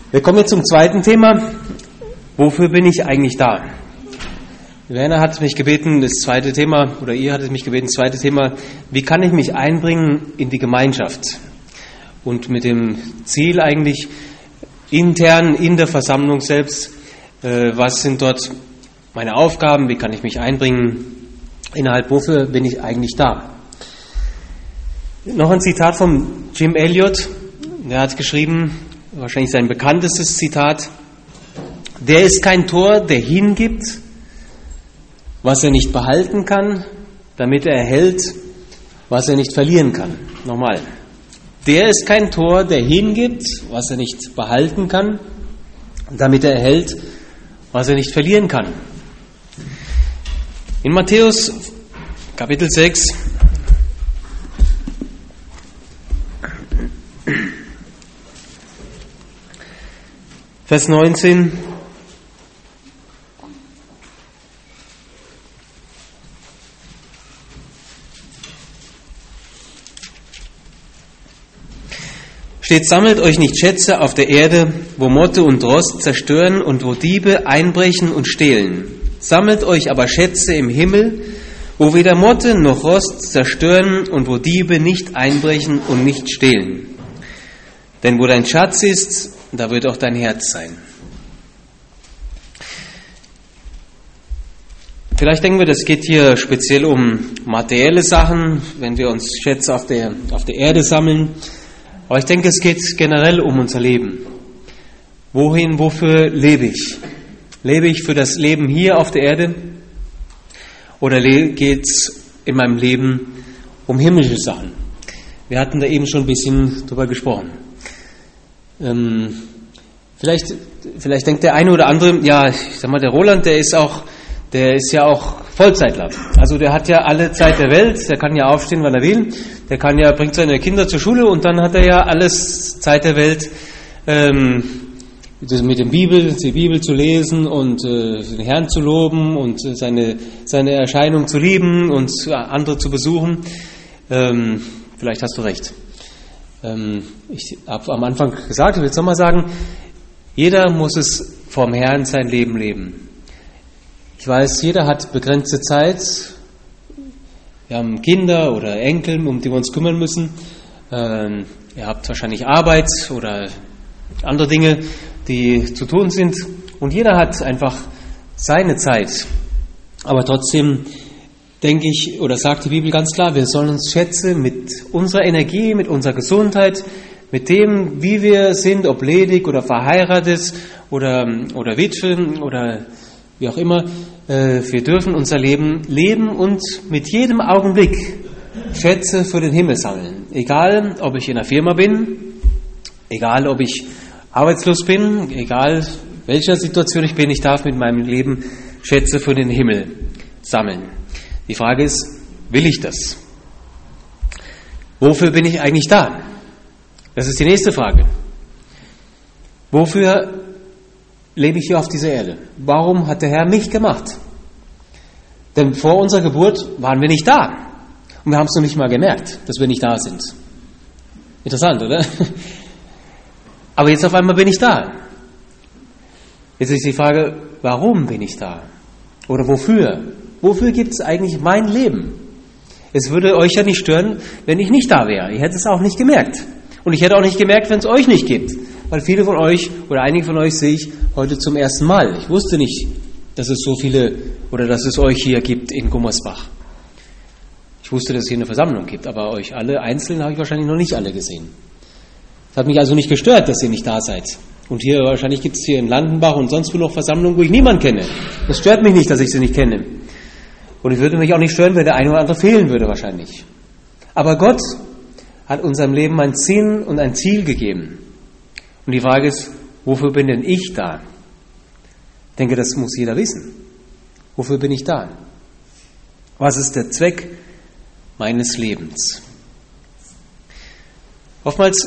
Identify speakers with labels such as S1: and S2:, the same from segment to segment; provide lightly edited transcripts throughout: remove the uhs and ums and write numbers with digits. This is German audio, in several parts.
S1: Wir kommen jetzt zum zweiten Thema. Wofür bin ich eigentlich da? Werner hat mich gebeten, das zweite Thema, oder ihr hattet mich gebeten, das zweite Thema, wie kann ich mich einbringen in die Gemeinschaft? Und mit dem Ziel eigentlich intern in der Versammlung selbst, was sind dort meine Aufgaben, wie kann ich mich einbringen, wofür bin ich eigentlich da? Noch ein Zitat von Jim Elliot, der hat geschrieben, wahrscheinlich sein bekanntestes Zitat: Der ist kein Tor, der hingibt, was er nicht behalten kann, damit er erhält, was er nicht verlieren kann. Nochmal. Der ist kein Tor, der hingibt, was er nicht behalten kann, damit er erhält, was er nicht verlieren kann. In Matthäus Kapitel 6 Vers 19 steht: Sammelt euch nicht Schätze auf der Erde, wo Motte und Rost zerstören und wo Diebe einbrechen und stehlen. Sammelt euch aber Schätze im Himmel, wo weder Motte noch Rost zerstören und wo Diebe nicht einbrechen und nicht stehlen. Denn wo dein Schatz ist, da wird auch dein Herz sein. Vielleicht denken wir, das geht hier speziell um materielle Sachen, wenn wir uns Schätze auf der Erde sammeln. Aber ich denke, es geht generell um unser Leben. Wofür lebe ich? Lebe ich für das Leben hier auf der Erde? Oder geht es in meinem Leben um himmlische Sachen? Wir hatten da eben schon ein bisschen drüber gesprochen. Vielleicht denkt der eine oder andere, ja, ich sag mal, der Roland, der ist ja auch Vollzeitler. Also der hat ja alle Zeit der Welt, der kann ja aufstehen, wann er will, bringt seine Kinder zur Schule und dann hat er ja alles Zeit der Welt, mit dem die Bibel zu lesen und den Herrn zu loben und seine Erscheinung zu lieben und andere zu besuchen. Vielleicht hast du recht. Ich habe am Anfang gesagt, ich will es nochmal sagen, jeder muss es vom Herrn sein Leben leben. Ich weiß, jeder hat begrenzte Zeit. Wir haben Kinder oder Enkel, um die wir uns kümmern müssen. Ihr habt wahrscheinlich Arbeit oder andere Dinge, die zu tun sind. Und jeder hat einfach seine Zeit. Aber trotzdem denke ich, oder sagt die Bibel ganz klar, wir sollen uns Schätze mit unserer Energie, mit unserer Gesundheit, mit dem, wie wir sind, ob ledig oder verheiratet oder Witwe oder wie auch immer, wir dürfen unser Leben leben und mit jedem Augenblick Schätze für den Himmel sammeln. Egal, ob ich in einer Firma bin, egal, ob ich arbeitslos bin, egal, welcher Situation ich bin, ich darf mit meinem Leben Schätze für den Himmel sammeln. Die Frage ist, will ich das? Wofür bin ich eigentlich da? Das ist die nächste Frage. Wofür lebe ich hier auf dieser Erde? Warum hat der Herr mich gemacht? Denn vor unserer Geburt waren wir nicht da. Und wir haben es noch nicht mal gemerkt, dass wir nicht da sind. Interessant, oder? Aber jetzt auf einmal bin ich da. Jetzt ist die Frage, warum bin ich da? Oder wofür? Wofür gibt es eigentlich mein Leben? Es würde euch ja nicht stören, wenn ich nicht da wäre. Ihr hättet es auch nicht gemerkt. Und ich hätte auch nicht gemerkt, wenn es euch nicht gibt. Weil viele von euch oder einige von euch sehe ich heute zum ersten Mal. Ich wusste nicht, dass es so viele oder dass es euch hier gibt in Gummersbach. Ich wusste, dass es hier eine Versammlung gibt, aber euch alle einzeln habe ich wahrscheinlich noch nicht alle gesehen. Es hat mich also nicht gestört, dass ihr nicht da seid. Und hier wahrscheinlich gibt es hier in Landenbach und sonst wo noch Versammlungen, wo ich niemanden kenne. Das stört mich nicht, dass ich sie nicht kenne. Und es würde mich auch nicht stören, wenn der eine oder andere fehlen würde wahrscheinlich. Aber Gott hat unserem Leben einen Sinn und ein Ziel gegeben. Und die Frage ist, wofür bin denn ich da? Ich denke, das muss jeder wissen. Wofür bin ich da? Was ist der Zweck meines Lebens? Oftmals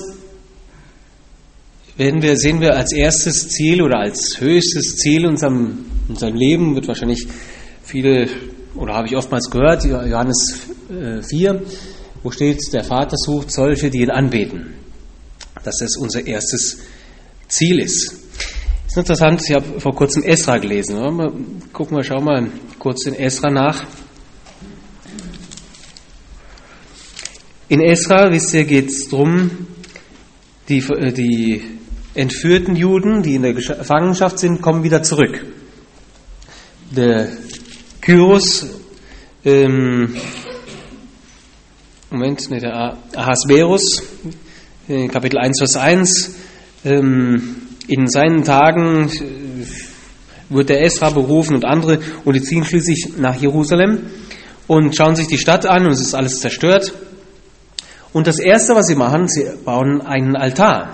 S1: sehen wir als erstes Ziel oder als höchstes Ziel in unserem Leben, wird wahrscheinlich viele, oder habe ich oftmals gehört, Johannes 4, wo steht, der Vater sucht solche, die ihn anbeten. Das ist unser erstes Ziel ist. Das ist interessant, ich habe vor kurzem Esra gelesen. Schauen wir kurz in Esra nach. In Esra, wisst ihr, geht es darum, die entführten Juden, die in der Gefangenschaft sind, kommen wieder zurück. Der Kyros, der Ahasverus, Kapitel 1, Vers 1, in seinen Tagen wird der Esra berufen und andere, und die ziehen schließlich nach Jerusalem und schauen sich die Stadt an und es ist alles zerstört. Und das Erste, was sie machen, sie bauen einen Altar.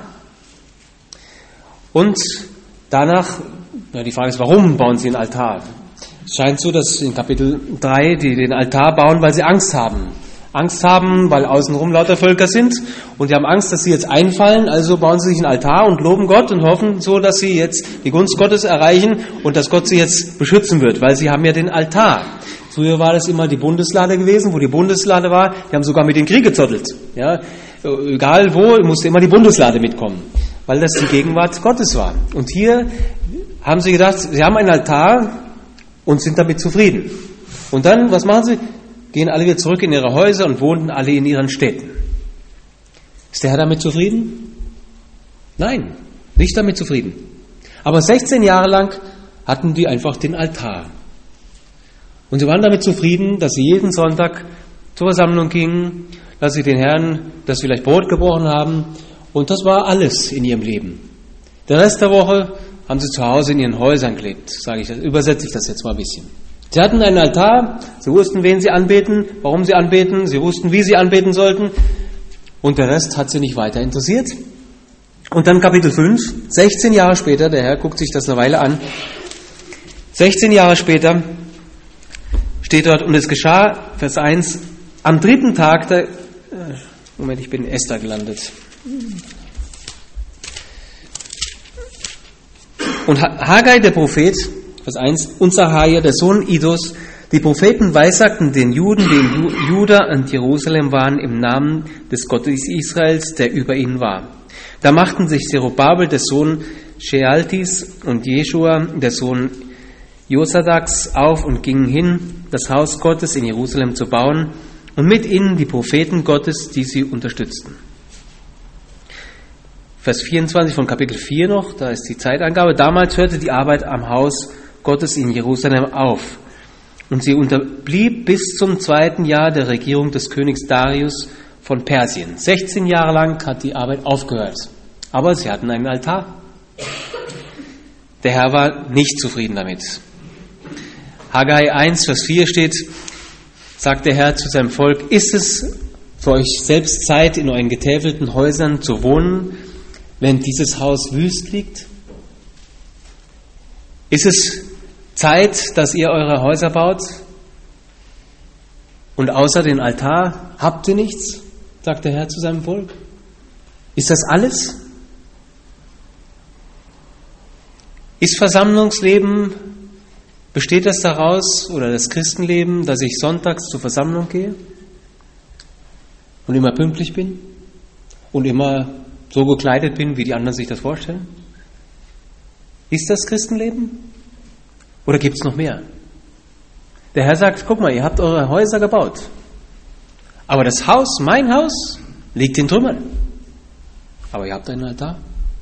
S1: Und danach, die Frage ist, warum bauen sie einen Altar? Es scheint so, dass in Kapitel 3 die den Altar bauen, weil sie Angst haben. Angst haben, weil außenrum lauter Völker sind und die haben Angst, dass sie jetzt einfallen, also bauen sie sich einen Altar und loben Gott und hoffen so, dass sie jetzt die Gunst Gottes erreichen und dass Gott sie jetzt beschützen wird, weil sie haben ja den Altar. Früher war das immer die Bundeslade gewesen, wo die Bundeslade war, die haben sogar mit den Krieg gezottelt. Ja, egal wo, musste immer die Bundeslade mitkommen, weil das die Gegenwart Gottes war. Und hier haben sie gedacht, sie haben einen Altar und sind damit zufrieden. Und dann, was machen sie? Gehen alle wieder zurück in ihre Häuser und wohnen alle in ihren Städten. Ist der Herr damit zufrieden? Nein, nicht damit zufrieden. Aber 16 Jahre lang hatten die einfach den Altar. Und sie waren damit zufrieden, dass sie jeden Sonntag zur Versammlung gingen, dass sie den Herrn das vielleicht Brot gebrochen haben. Und das war alles in ihrem Leben. Den Rest der Woche haben sie zu Hause in ihren Häusern gelebt, übersetze ich das jetzt mal ein bisschen. Sie hatten einen Altar, sie wussten, wen sie anbeten, warum sie anbeten, sie wussten, wie sie anbeten sollten. Und der Rest hat sie nicht weiter interessiert. Und dann Kapitel 5, 16 Jahre später, der Herr guckt sich das eine Weile an, 16 Jahre später steht dort, und es geschah, Vers 1, am 3. Tag der, Moment, ich bin in Esther gelandet. Und Haggai, der Prophet, Vers 1, und Sacharja, der Sohn Iddos, die Propheten weissagten den Juden, die in Juda und Jerusalem waren, im Namen des Gottes Israels, der über ihnen war. Da machten sich Zerubabel, der Sohn Shealtis, und Jeschua, der Sohn Josadaks, auf und gingen hin, das Haus Gottes in Jerusalem zu bauen, und mit ihnen die Propheten Gottes, die sie unterstützten. Vers 24 von Kapitel 4 noch, da ist die Zeitangabe. Damals hörte die Arbeit am Haus Gottes in Jerusalem auf. Und sie unterblieb bis zum 2. Jahr der Regierung des Königs Darius von Persien. 16 Jahre lang hat die Arbeit aufgehört. Aber sie hatten einen Altar. Der Herr war nicht zufrieden damit. Haggai 1, Vers 4 steht, sagt der Herr zu seinem Volk, ist es für euch selbst Zeit, in euren getäfelten Häusern zu wohnen, wenn dieses Haus wüst liegt? Ist es Zeit, dass ihr eure Häuser baut? Und außer den Altar habt ihr nichts, sagt der Herr zu seinem Volk. Ist das alles? Ist Versammlungsleben, besteht das daraus, oder das Christenleben, dass ich sonntags zur Versammlung gehe und immer pünktlich bin und immer so gekleidet bin, wie die anderen sich das vorstellen? Ist das Christenleben? Oder gibt es noch mehr? Der Herr sagt, guck mal, ihr habt eure Häuser gebaut. Aber das Haus, mein Haus, liegt in Trümmern. Aber ihr habt einen Altar.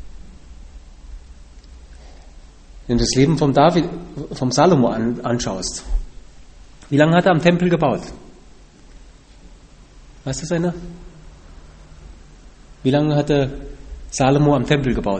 S1: Wenn du das Leben vom Salomo anschaust, wie lange hat er am Tempel gebaut? Weiß das einer? Wie lange hat der Salomo am Tempel gebaut?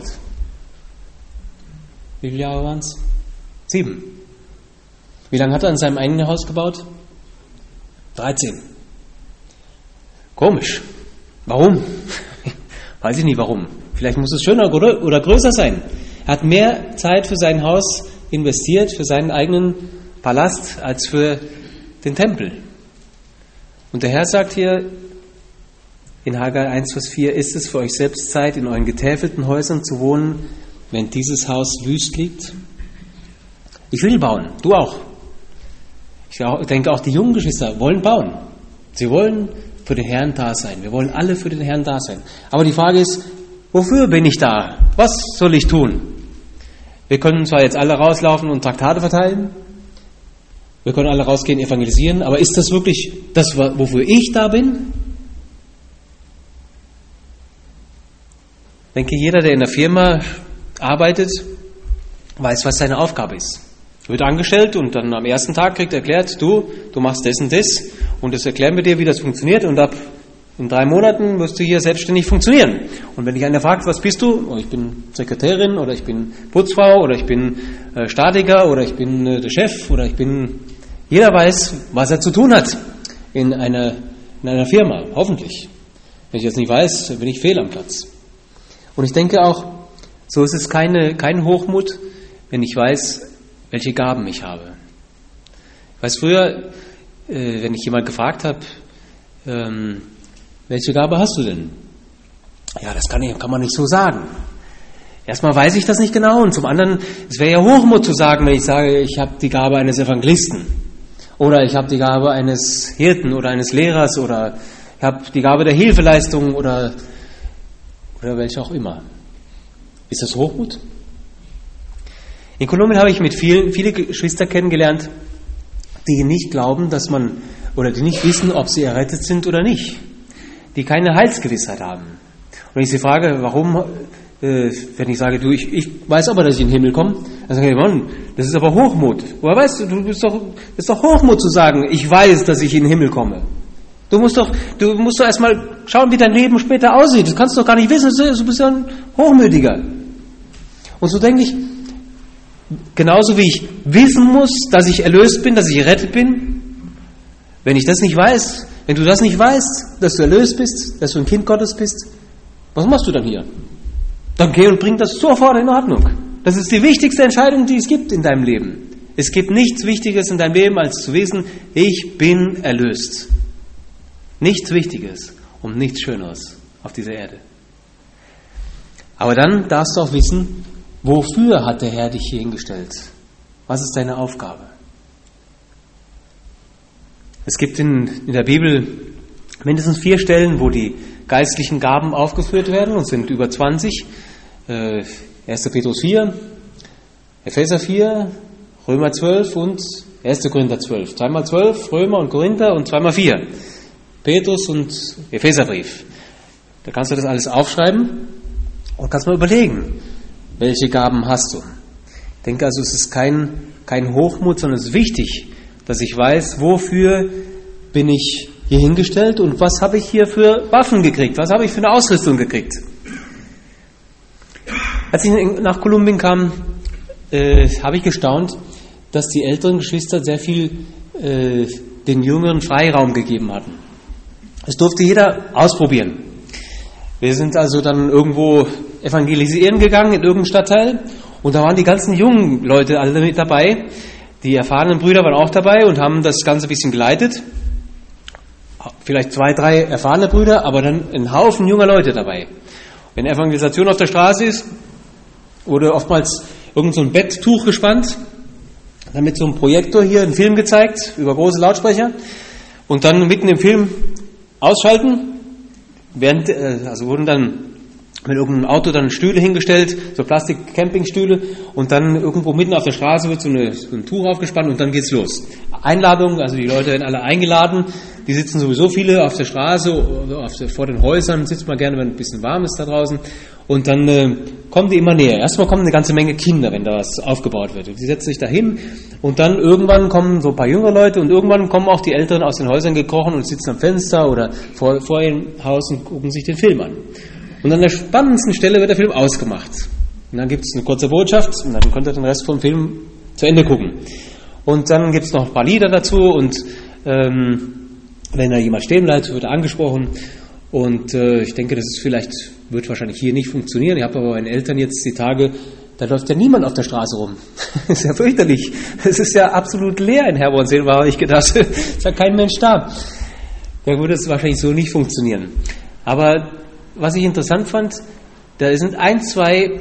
S1: Wie viele Jahre waren es? 7. Wie lange hat er an seinem eigenen Haus gebaut? 13. Komisch. Warum? Weiß ich nicht warum. Vielleicht muss es schöner oder größer sein. Er hat mehr Zeit für sein Haus investiert, für seinen eigenen Palast, als für den Tempel. Und der Herr sagt hier in Haggai 1, Vers 4, ist es für euch selbst Zeit, in euren getäfelten Häusern zu wohnen, wenn dieses Haus wüst liegt? Ich will bauen, du auch. Ich denke, auch die jungen Geschwister wollen bauen. Sie wollen für den Herrn da sein. Wir wollen alle für den Herrn da sein. Aber die Frage ist, Wofür bin ich da? Was soll ich tun? Wir können zwar jetzt alle rauslaufen und Traktate verteilen, wir können alle rausgehen, evangelisieren, aber ist das wirklich das, wofür ich da bin? Ich denke, jeder, der in der Firma arbeitet, weiß, was seine Aufgabe ist. Er wird angestellt und dann am ersten Tag kriegt er erklärt, du machst das und das erklären wir dir, wie das funktioniert und ab in 3 Monaten wirst du hier selbstständig funktionieren. Und wenn dich einer fragt, was bist du? Oh, ich bin Sekretärin oder ich bin Putzfrau oder ich bin Statiker oder ich bin der Chef oder ich bin... Jeder weiß, was er zu tun hat in einer Firma, hoffentlich. Wenn ich das nicht weiß, bin ich fehl am Platz. Und ich denke auch, so ist es kein Hochmut, wenn ich weiß, welche Gaben ich habe. Ich weiß früher, wenn ich jemand gefragt habe, welche Gabe hast du denn? Ja, das kann man nicht so sagen. Erstmal weiß ich das nicht genau und zum anderen, es wäre ja Hochmut zu sagen, wenn ich sage, ich habe die Gabe eines Evangelisten oder ich habe die Gabe eines Hirten oder eines Lehrers oder ich habe die Gabe der Hilfeleistung oder welche auch immer. Ist das Hochmut? In Kolumbien habe ich mit viele Geschwister kennengelernt, die nicht glauben, die nicht wissen, ob sie errettet sind oder nicht. Die keine Heilsgewissheit haben. Und wenn ich sie frage, warum, wenn ich sage, ich weiß aber, dass ich in den Himmel komme, dann sage ich, Mann, das ist aber Hochmut. Woher weißt du, das ist doch Hochmut zu sagen, ich weiß, dass ich in den Himmel komme. Du musst doch erstmal schauen, wie dein Leben später aussieht. Das kannst du doch gar nicht wissen, du bist ja ein Hochmütiger. Und so denke ich, genauso wie ich wissen muss, dass ich erlöst bin, dass ich errettet bin, wenn ich das nicht weiß, wenn du das nicht weißt, dass du erlöst bist, dass du ein Kind Gottes bist, was machst du dann hier? Dann geh und bring das sofort in Ordnung. Das ist die wichtigste Entscheidung, die es gibt in deinem Leben. Es gibt nichts Wichtiges in deinem Leben, als zu wissen, ich bin erlöst. Nichts Wichtiges und nichts Schöneres auf dieser Erde. Aber dann darfst du auch wissen, wofür hat der Herr dich hier hingestellt? Was ist deine Aufgabe? Es gibt in der Bibel mindestens 4 Stellen, wo die geistlichen Gaben aufgeführt werden, und sind über 20. 1. Petrus 4, Epheser 4, Römer 12 und 1. Korinther 12. 2x12, Römer und Korinther und 2x4. Petrus und Epheserbrief. Da kannst du das alles aufschreiben und kannst mal überlegen, welche Gaben hast du. Ich denke also, es ist kein Hochmut, sondern es ist wichtig, dass ich weiß, wofür bin ich hier hingestellt und was habe ich hier für Waffen gekriegt, was habe ich für eine Ausrüstung gekriegt. Als ich nach Kolumbien kam, habe ich gestaunt, dass die älteren Geschwister sehr viel den Jüngeren Freiraum gegeben hatten. Es durfte jeder ausprobieren. Wir sind also dann irgendwo evangelisieren gegangen in irgendeinem Stadtteil und da waren die ganzen jungen Leute alle mit dabei. Die erfahrenen Brüder waren auch dabei und haben das Ganze ein bisschen geleitet. Vielleicht 2, 3 erfahrene Brüder, aber dann ein Haufen junger Leute dabei. Wenn Evangelisation auf der Straße ist, wurde oftmals irgend so ein Betttuch gespannt, dann mit so einem Projektor hier einen Film gezeigt, über große Lautsprecher und dann mitten im Film ausschalten, also wurden dann mit irgendeinem Auto dann Stühle hingestellt, so Plastik-Campingstühle und dann irgendwo mitten auf der Straße wird so ein Tuch aufgespannt und dann geht's los. Einladung, also die Leute werden alle eingeladen, die sitzen sowieso viele auf der Straße, vor den Häusern, sitzt man gerne, wenn ein bisschen warm ist da draußen und dann kommen die immer näher. Erstmal kommen eine ganze Menge Kinder, wenn da was aufgebaut wird. Die setzen sich da hin und dann irgendwann kommen so ein paar jüngere Leute und irgendwann kommen auch die Älteren aus den Häusern gekrochen und sitzen am Fenster oder vor ihrem Haus und gucken sich den Film an. Und an der spannendsten Stelle wird der Film ausgemacht. Und dann gibt es eine kurze Botschaft und dann könnt ihr den Rest vom Film zu Ende gucken. Und dann gibt es noch ein paar Lieder dazu und wenn da jemand stehen bleibt, wird er angesprochen. Und ich denke, wird wahrscheinlich hier nicht funktionieren. Ich habe aber meinen Eltern jetzt die Tage, da läuft ja niemand auf der Straße rum. Das ist ja fürchterlich. Es ist ja absolut leer in Herborn-Seel, habe ich gedacht. Es ist ja kein Mensch da. Da würde es wahrscheinlich so nicht funktionieren. Aber was ich interessant fand, da sind 1, 2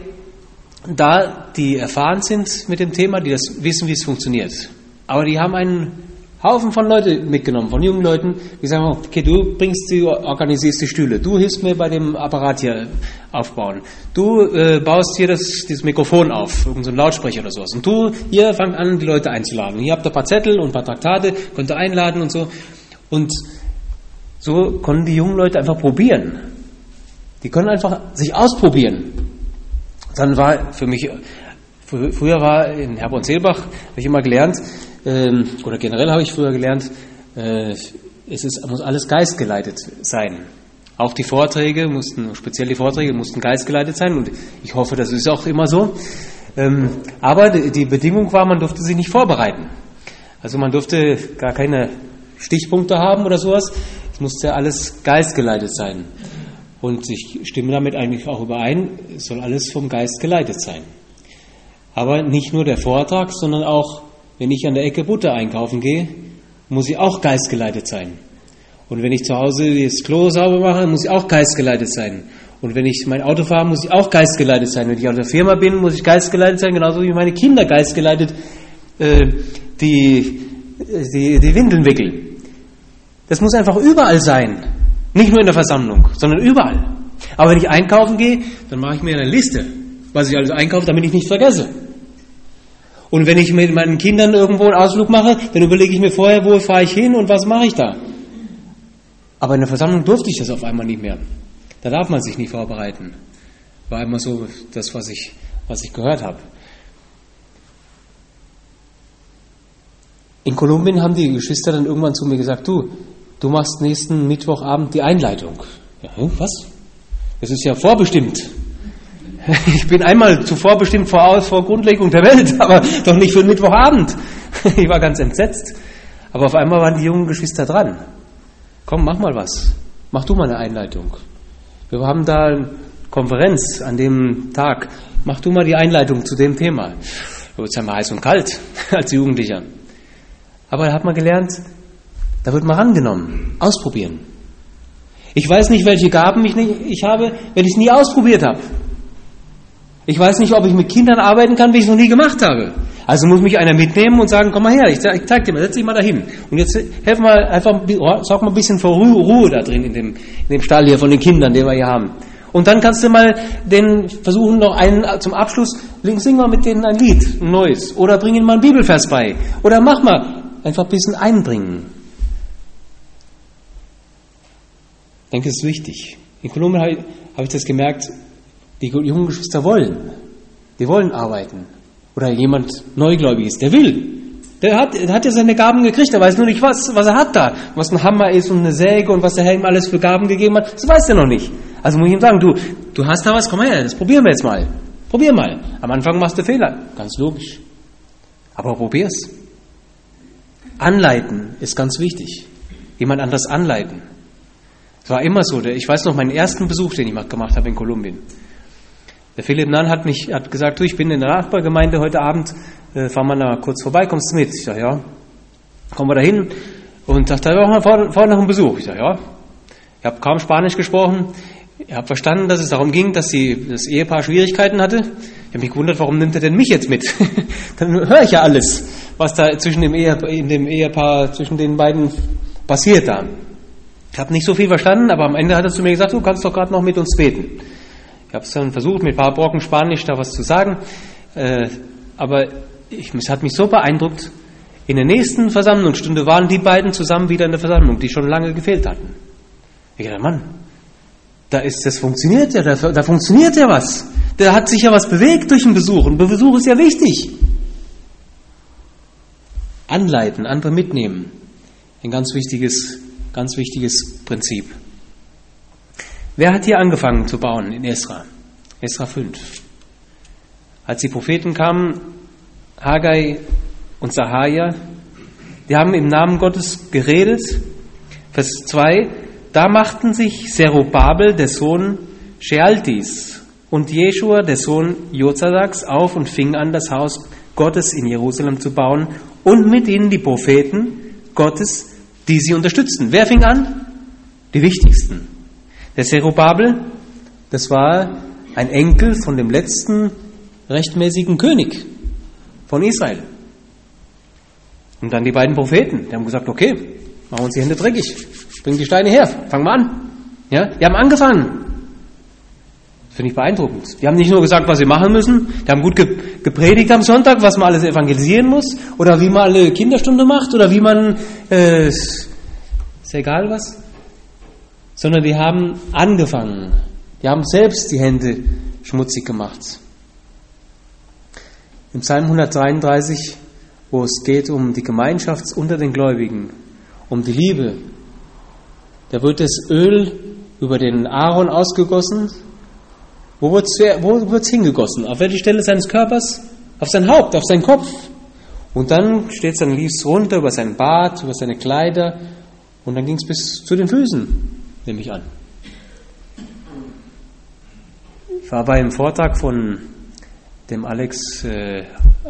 S1: da, die erfahren sind mit dem Thema, die das wissen, wie es funktioniert. Aber die haben einen Haufen von Leuten mitgenommen, von jungen Leuten, die sagen, okay, du organisierst die Stühle, du hilfst mir bei dem Apparat hier aufbauen, du baust hier das Mikrofon auf, irgend so ein Lautsprecher oder sowas, und du hier fangt an, die Leute einzuladen. Hier habt ihr ein paar Zettel und ein paar Traktate, könnt ihr einladen und so. Und so konnten die jungen Leute einfach probieren. Die können einfach sich ausprobieren. Dann war für mich, früher war in Herborn-Seelbach, habe ich immer gelernt, oder generell habe ich früher gelernt, muss alles geistgeleitet sein. Auch die Vorträge speziell die Vorträge mussten geistgeleitet sein, und ich hoffe, das ist auch immer so. Aber die Bedingung war, man durfte sich nicht vorbereiten. Also man durfte gar keine Stichpunkte haben oder sowas. Es musste alles geistgeleitet sein. Und ich stimme damit eigentlich auch überein, es soll alles vom Geist geleitet sein. Aber nicht nur der Vortrag, sondern auch, wenn ich an der Ecke Butter einkaufen gehe, muss ich auch geistgeleitet sein. Und wenn ich zu Hause das Klo sauber mache, muss ich auch geistgeleitet sein. Und wenn ich mein Auto fahre, muss ich auch geistgeleitet sein. Wenn ich auf der Firma bin, muss ich geistgeleitet sein, genauso wie meine Kinder geistgeleitet die Windeln wickeln. Das muss einfach überall sein. Nicht nur in der Versammlung, sondern überall. Aber wenn ich einkaufen gehe, dann mache ich mir eine Liste, was ich alles einkaufe, damit ich nicht vergesse. Und wenn ich mit meinen Kindern irgendwo einen Ausflug mache, dann überlege ich mir vorher, wo fahre ich hin und was mache ich da. Aber in der Versammlung durfte ich das auf einmal nicht mehr. Da darf man sich nicht vorbereiten. War immer so das, was ich gehört habe. In Kolumbien haben die Geschwister dann irgendwann zu mir gesagt, du machst nächsten Mittwochabend die Einleitung. Ja, was? Das ist ja vorbestimmt. Ich bin einmal zuvor bestimmt vor Grundlegung der Welt, aber doch nicht für den Mittwochabend. Ich war ganz entsetzt. Aber auf einmal waren die jungen Geschwister dran. Komm, mach mal was. Mach du mal eine Einleitung. Wir haben da eine Konferenz an dem Tag. Mach du mal die Einleitung zu dem Thema. Da wird es ja mal heiß und kalt als Jugendlicher. Aber da hat man gelernt, da wird man rangenommen. Ausprobieren. Ich weiß nicht, welche Gaben ich habe, wenn ich es nie ausprobiert habe. Ich weiß nicht, ob ich mit Kindern arbeiten kann, wie ich es noch nie gemacht habe. Also muss mich einer mitnehmen und sagen, komm mal her, ich zeig dir mal, setz dich mal dahin. Und jetzt helf mal einfach, sorg mal ein bisschen für Ruhe da drin in dem Stall hier von den Kindern, den wir hier haben. Und dann kannst du mal versuchen, noch einen zum Abschluss, sing mal mit denen ein Lied, ein neues. Oder bring ihnen mal einen Bibelvers bei. Oder mach mal, einfach ein bisschen einbringen. Ich denke, das ist wichtig. In Kolumbien habe ich das gemerkt, die jungen Geschwister wollen. Die wollen arbeiten. Oder jemand Neugläubiges, der will. Der hat ja seine Gaben gekriegt, der weiß nur nicht, was er hat da. Was ein Hammer ist und eine Säge und was der Herr ihm alles für Gaben gegeben hat, das weiß er noch nicht. Also muss ich ihm sagen, du hast da was, komm her, das probieren wir jetzt mal. Probier mal. Am Anfang machst du Fehler, ganz logisch. Aber probier's. Anleiten ist ganz wichtig. Jemand anderes anleiten. Es war immer so, ich weiß noch meinen ersten Besuch, den ich gemacht habe in Kolumbien. Der Philipp Nann hat gesagt, ich bin in der Nachbargemeinde heute Abend, fahren wir da kurz vorbei, kommst du mit? Ich sage, ja. Kommen wir da hin und sagt, da war vorne noch ein Besuch. Ich sage, ja. Ich habe kaum Spanisch gesprochen. Ich habe verstanden, dass es darum ging, dass das Ehepaar Schwierigkeiten hatte. Ich habe mich gewundert, warum nimmt er denn mich jetzt mit? Dann höre ich ja alles, was da zwischen dem Ehepaar, zwischen den beiden passiert da. Ich habe nicht so viel verstanden, aber am Ende hat er zu mir gesagt, du kannst doch gerade noch mit uns beten. Ich habe es dann versucht, mit ein paar Brocken Spanisch da was zu sagen, aber es hat mich so beeindruckt, in der nächsten Versammlungsstunde waren die beiden zusammen wieder in der Versammlung, die schon lange gefehlt hatten. Ich dachte, Mann, das funktioniert ja, da funktioniert ja was. Da hat sich ja was bewegt durch den Besuch, und Besuch ist ja wichtig. Anleiten, andere mitnehmen, ein ganz wichtiges Prinzip. Wer hat hier angefangen zu bauen in Esra? Esra 5. Als die Propheten kamen, Haggai und Sahaja, die haben im Namen Gottes geredet. Vers 2, da machten sich Zerubabel, der Sohn Shealtis, und Jeschua, der Sohn Jozadaks, auf und fingen an, das Haus Gottes in Jerusalem zu bauen, und mit ihnen die Propheten Gottes, die sie unterstützten. Wer fing an? Die wichtigsten. Der Zerubabel, das war ein Enkel von dem letzten rechtmäßigen König von Israel. Und dann die beiden Propheten, die haben gesagt, okay, machen wir uns die Hände dreckig, bringen die Steine her, fangen wir an. Ja, die haben angefangen. Finde ich beeindruckend. Die haben nicht nur gesagt, was sie machen müssen, die haben gut gepredigt am Sonntag, was man alles evangelisieren muss, oder wie man alle Kinderstunde macht, oder wie man, ist egal was, sondern die haben angefangen. Die haben selbst die Hände schmutzig gemacht. Im Psalm 133, wo es geht um die Gemeinschaft unter den Gläubigen, um die Liebe, da wird das Öl über den Aaron ausgegossen. Wo wird's hingegossen? Auf welche Stelle seines Körpers? Auf sein Haupt, auf seinen Kopf. Und dann steht es, dann lief es runter über seinen Bart, über seine Kleider und dann ging es bis zu den Füßen, nehme ich an. Ich war bei einem Vortrag von dem Alexander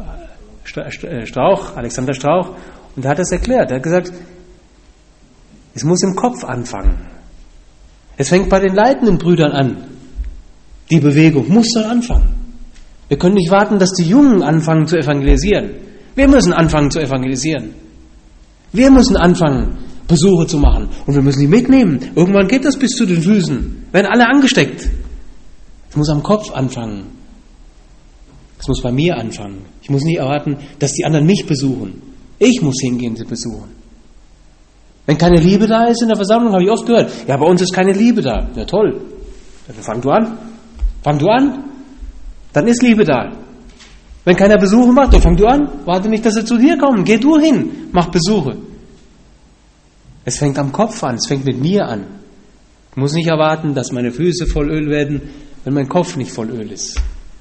S1: Strauch, und er hat das erklärt. Er hat gesagt, es muss im Kopf anfangen. Es fängt bei den leitenden Brüdern an. Die Bewegung muss dann anfangen. Wir können nicht warten, dass die Jungen anfangen zu evangelisieren. Wir müssen anfangen zu evangelisieren. Wir müssen anfangen, Besuche zu machen. Und wir müssen die mitnehmen. Irgendwann geht das bis zu den Füßen. Werden alle angesteckt. Es muss am Kopf anfangen. Es muss bei mir anfangen. Ich muss nicht erwarten, dass die anderen mich besuchen. Ich muss hingehen, sie besuchen. Wenn keine Liebe da ist in der Versammlung, habe ich oft gehört, ja, bei uns ist keine Liebe da. Ja, toll. Dann fang du an. Fang du an. Dann ist Liebe da. Wenn keiner Besuche macht, dann fang du an. Warte nicht, dass sie zu dir kommen. Geh du hin. Mach Besuche. Es fängt am Kopf an. Es fängt mit mir an. Ich muss nicht erwarten, dass meine Füße voll Öl werden, wenn mein Kopf nicht voll Öl ist.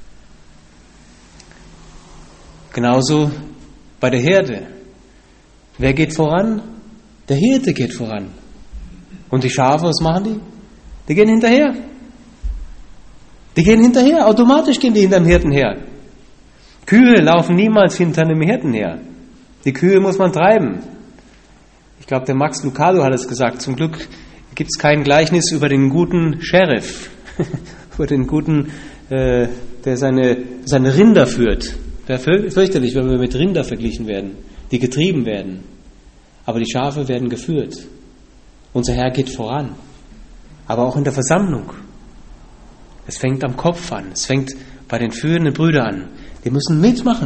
S1: Genauso bei der Herde. Wer geht voran? Der Hirte geht voran. Und die Schafe, was machen die? Die gehen hinterher. Die gehen hinterher. Automatisch gehen die hinter dem Hirten her. Kühe laufen niemals hinter einem Hirten her. Die Kühe muss man treiben. Ich glaube, der Max Lucado hat es gesagt. Zum Glück gibt es kein Gleichnis über den guten Sheriff. Über den guten, der seine Rinder führt. Wäre fürchterlich, wenn wir mit Rinder verglichen werden, die getrieben werden. Aber die Schafe werden geführt. Unser Herr geht voran. Aber auch in der Versammlung. Es fängt am Kopf an. Es fängt bei den führenden Brüdern an. Die müssen mitmachen.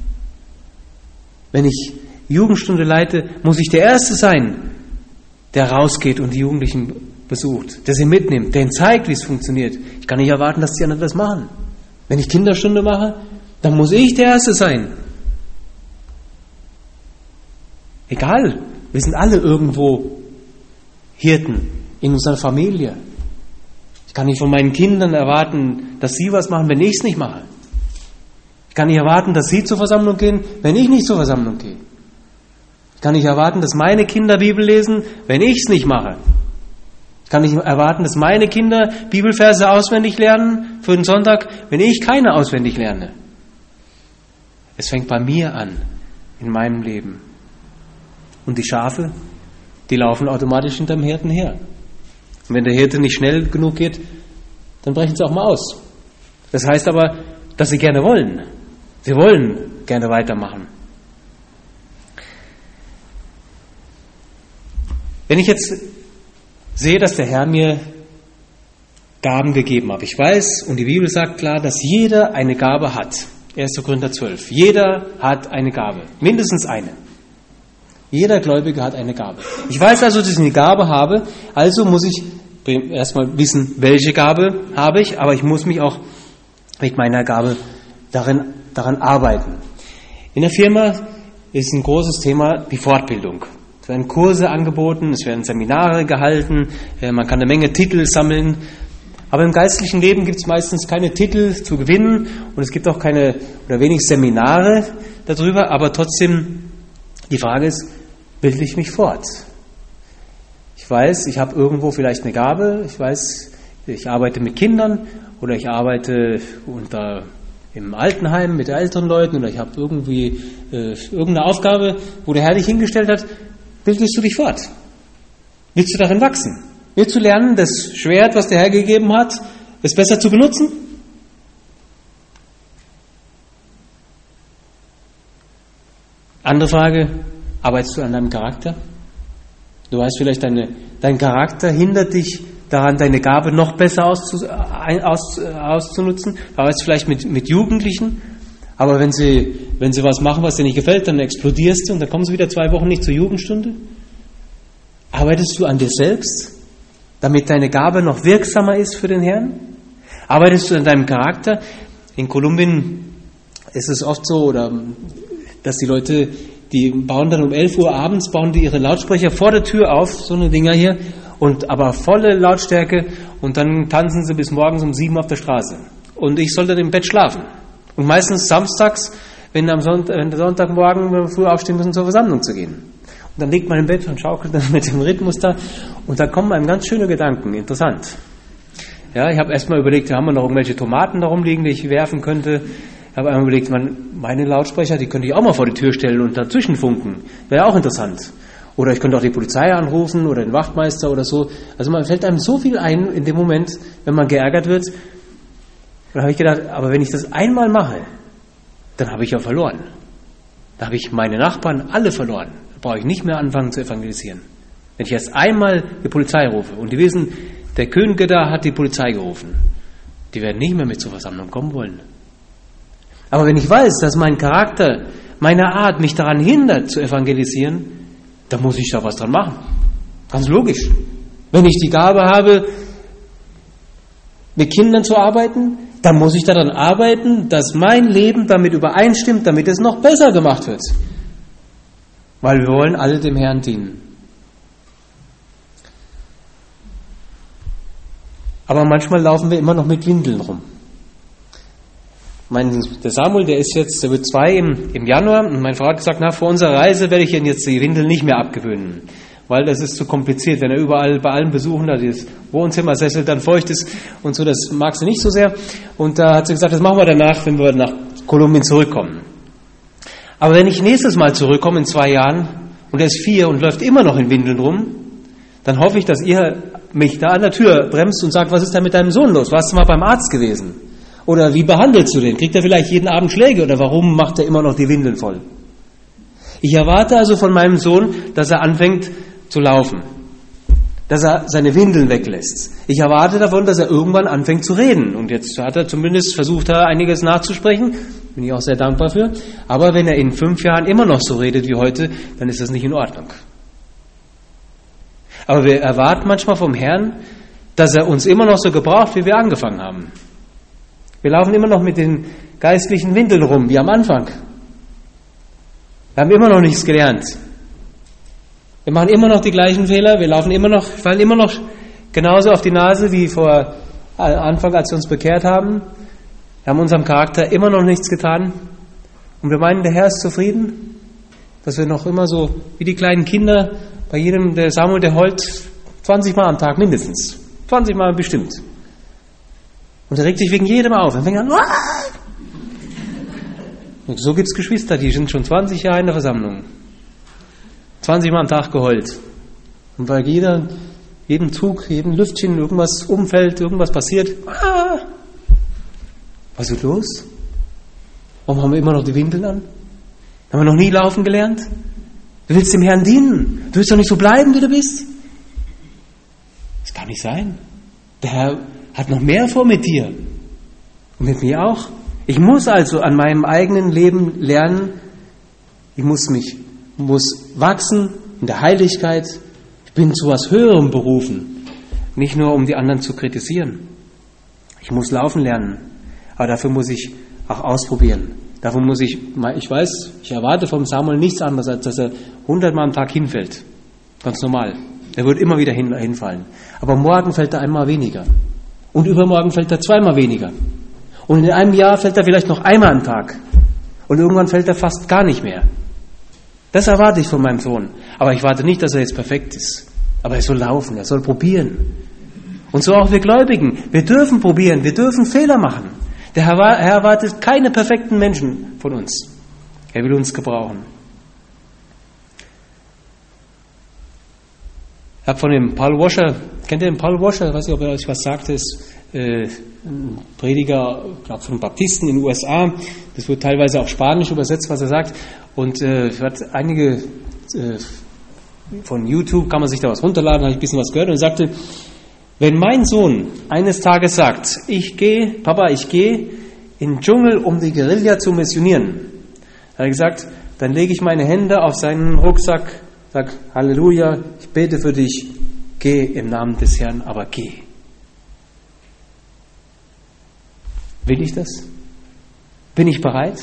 S1: Wenn ich Jugendstunde leite, muss ich der Erste sein, der rausgeht und die Jugendlichen besucht, der sie mitnimmt, der ihnen zeigt, wie es funktioniert. Ich kann nicht erwarten, dass die anderen das machen. Wenn ich Kinderstunde mache, dann muss ich der Erste sein. Egal, wir sind alle irgendwo Hirten in unserer Familie. Ich kann nicht von meinen Kindern erwarten, dass sie was machen, wenn ich es nicht mache. Ich kann nicht erwarten, dass sie zur Versammlung gehen, wenn ich nicht zur Versammlung gehe. Ich kann nicht erwarten, dass meine Kinder Bibel lesen, wenn ich es nicht mache. Ich kann nicht erwarten, dass meine Kinder Bibelverse auswendig lernen für den Sonntag, wenn ich keine auswendig lerne. Es fängt bei mir an, in meinem Leben. Und die Schafe, die laufen automatisch hinterm Hirten her. Und wenn der Hirte nicht schnell genug geht, dann brechen sie auch mal aus. Das heißt aber, dass sie gerne wollen. Sie wollen gerne weitermachen. Wenn ich jetzt sehe, dass der Herr mir Gaben gegeben hat, ich weiß, und die Bibel sagt klar, dass jeder eine Gabe hat. 1. Korinther 12. Jeder hat eine Gabe. Mindestens eine. Jeder Gläubige hat eine Gabe. Ich weiß also, dass ich eine Gabe habe, also muss ich erstmal wissen, welche Gabe habe ich, aber ich muss mich auch mit meiner Gabe daran arbeiten. In der Firma ist ein großes Thema die Fortbildung. Es werden Kurse angeboten, es werden Seminare gehalten, man kann eine Menge Titel sammeln. Aber im geistlichen Leben gibt es meistens keine Titel zu gewinnen und es gibt auch keine oder wenig Seminare darüber, aber trotzdem die Frage ist, bilde ich mich fort? Ich weiß, ich habe irgendwo vielleicht eine Gabe, ich weiß, ich arbeite mit Kindern oder ich arbeite im Altenheim mit älteren Leuten oder ich habe irgendwie irgendeine Aufgabe, wo der Herr dich hingestellt hat, bildest du dich fort? Willst du darin wachsen? Willst du lernen, das Schwert, was der Herr gegeben hat, es besser zu benutzen? Andere Frage, Arbeitest du an deinem Charakter? Du weißt vielleicht, dein Charakter hindert dich daran, deine Gabe noch besser auszunutzen. Du arbeitest vielleicht mit Jugendlichen, aber wenn sie was machen, was dir nicht gefällt, dann explodierst du und dann kommen sie wieder 2 Wochen nicht zur Jugendstunde. Arbeitest du an dir selbst, damit deine Gabe noch wirksamer ist für den Herrn? Arbeitest du an deinem Charakter? In Kolumbien ist es oft so, dass die Leute, die bauen dann um 11 Uhr abends, bauen die ihre Lautsprecher vor der Tür auf, so eine Dinger hier, aber volle Lautstärke, und dann tanzen sie bis morgens um 7 auf der Straße. Und ich soll dann im Bett schlafen. Und meistens samstags, wenn der Sonntagmorgen wir früh aufstehen müssen, zur Versammlung zu gehen. Und dann liegt man im Bett und schaukelt dann mit dem Rhythmus da, und da kommen einem ganz schöne Gedanken, interessant. Ja, ich habe erstmal überlegt, haben wir noch irgendwelche Tomaten da rumliegen, die ich werfen könnte. Ich habe einmal überlegt, meine Lautsprecher, die könnte ich auch mal vor die Tür stellen und dazwischen funken. Wäre auch interessant. Oder ich könnte auch die Polizei anrufen oder den Wachtmeister oder so. Also man fällt einem so viel ein in dem Moment, wenn man geärgert wird. Und da habe ich gedacht, aber wenn ich das einmal mache, dann habe ich ja verloren. Da habe ich meine Nachbarn alle verloren. Da brauche ich nicht mehr anfangen zu evangelisieren. Wenn ich erst einmal die Polizei rufe und die wissen, der Könige da hat die Polizei gerufen, die werden nicht mehr mit zur Versammlung kommen wollen. Aber wenn ich weiß, dass mein Charakter, meine Art mich daran hindert zu evangelisieren, dann muss ich da was dran machen. Ganz logisch. Wenn ich die Gabe habe, mit Kindern zu arbeiten, dann muss ich daran arbeiten, dass mein Leben damit übereinstimmt, damit es noch besser gemacht wird. Weil wir wollen alle dem Herrn dienen. Aber manchmal laufen wir immer noch mit Windeln rum. Der Samuel, der wird 2 im Januar, und meine Frau hat gesagt, vor unserer Reise werde ich ihn jetzt die Windeln nicht mehr abgewöhnen, weil das ist zu kompliziert, wenn er überall bei allen Besuchen da das Wohnzimmersessel dann feucht ist und so, das mag sie nicht so sehr. Und da hat sie gesagt, das machen wir danach, wenn wir nach Kolumbien zurückkommen. Aber wenn ich nächstes Mal zurückkomme in 2 Jahren und er ist 4 und läuft immer noch in Windeln rum, dann hoffe ich, dass ihr mich da an der Tür bremst und sagt, was ist da mit deinem Sohn los? Warst du mal beim Arzt gewesen? Oder wie behandelst du den? Kriegt er vielleicht jeden Abend Schläge? Oder warum macht er immer noch die Windeln voll? Ich erwarte also von meinem Sohn, dass er anfängt zu laufen. Dass er seine Windeln weglässt. Ich erwarte davon, dass er irgendwann anfängt zu reden. Und jetzt hat er zumindest versucht, einiges nachzusprechen. Bin ich auch sehr dankbar für. Aber wenn er in 5 Jahren immer noch so redet wie heute, dann ist das nicht in Ordnung. Aber wir erwarten manchmal vom Herrn, dass er uns immer noch so gebraucht, wie wir angefangen haben. Wir laufen immer noch mit den geistlichen Windeln rum, wie am Anfang. Wir haben immer noch nichts gelernt. Wir machen immer noch die gleichen Fehler, fallen immer noch genauso auf die Nase wie vor Anfang, als wir uns bekehrt haben. Wir haben unserem Charakter immer noch nichts getan. Und wir meinen, der Herr ist zufrieden, dass wir noch immer so wie die kleinen Kinder, bei jedem, der Samuel, der heult 20 Mal am Tag mindestens. 20 Mal bestimmt. Und er regt sich wegen jedem auf. Er fängt an, und so gibt es Geschwister, die sind schon 20 Jahre in der Versammlung. 20 Mal am Tag geheult. Und weil jedem Zug, jedem Lüftchen irgendwas umfällt, irgendwas passiert. Was ist los? Warum haben wir immer noch die Windeln an? Haben wir noch nie laufen gelernt? Du willst dem Herrn dienen. Du willst doch nicht so bleiben, wie du bist. Das kann nicht sein. Der Herr hat noch mehr vor mit dir. Und mit mir auch. Ich muss also an meinem eigenen Leben lernen. Ich muss wachsen in der Heiligkeit. Ich bin zu was Höherem berufen. Nicht nur, um die anderen zu kritisieren. Ich muss laufen lernen. Aber dafür muss ich auch ausprobieren. Dafür muss ich erwarte vom Samuel nichts anderes, als dass er 100 Mal am Tag hinfällt. Ganz normal. Er wird immer wieder hinfallen. Aber morgen fällt er einmal weniger. Und übermorgen fällt er 2-mal weniger. Und in einem Jahr fällt er vielleicht noch einmal am Tag. Und irgendwann fällt er fast gar nicht mehr. Das erwarte ich von meinem Sohn. Aber ich warte nicht, dass er jetzt perfekt ist. Aber er soll laufen, er soll probieren. Und so auch wir Gläubigen. Wir dürfen probieren, wir dürfen Fehler machen. Der Herr erwartet keine perfekten Menschen von uns. Er will uns gebrauchen. Ich habe von dem Paul Washer, kennt ihr den Paul Washer? Ich weiß nicht, ob er euch was sagt, ist ein Prediger, ich glaube von den Baptisten in den USA. Das wird teilweise auch Spanisch übersetzt, was er sagt. Und er hat einige von YouTube, kann man sich da was runterladen, habe ich ein bisschen was gehört und er sagte, wenn mein Sohn eines Tages sagt, Papa, ich gehe in den Dschungel, um die Guerilla zu missionieren, hat er gesagt, dann lege ich meine Hände auf seinen Rucksack, sag Halleluja, ich bete für dich, geh im Namen des Herrn, aber geh. Will ich das? Bin ich bereit?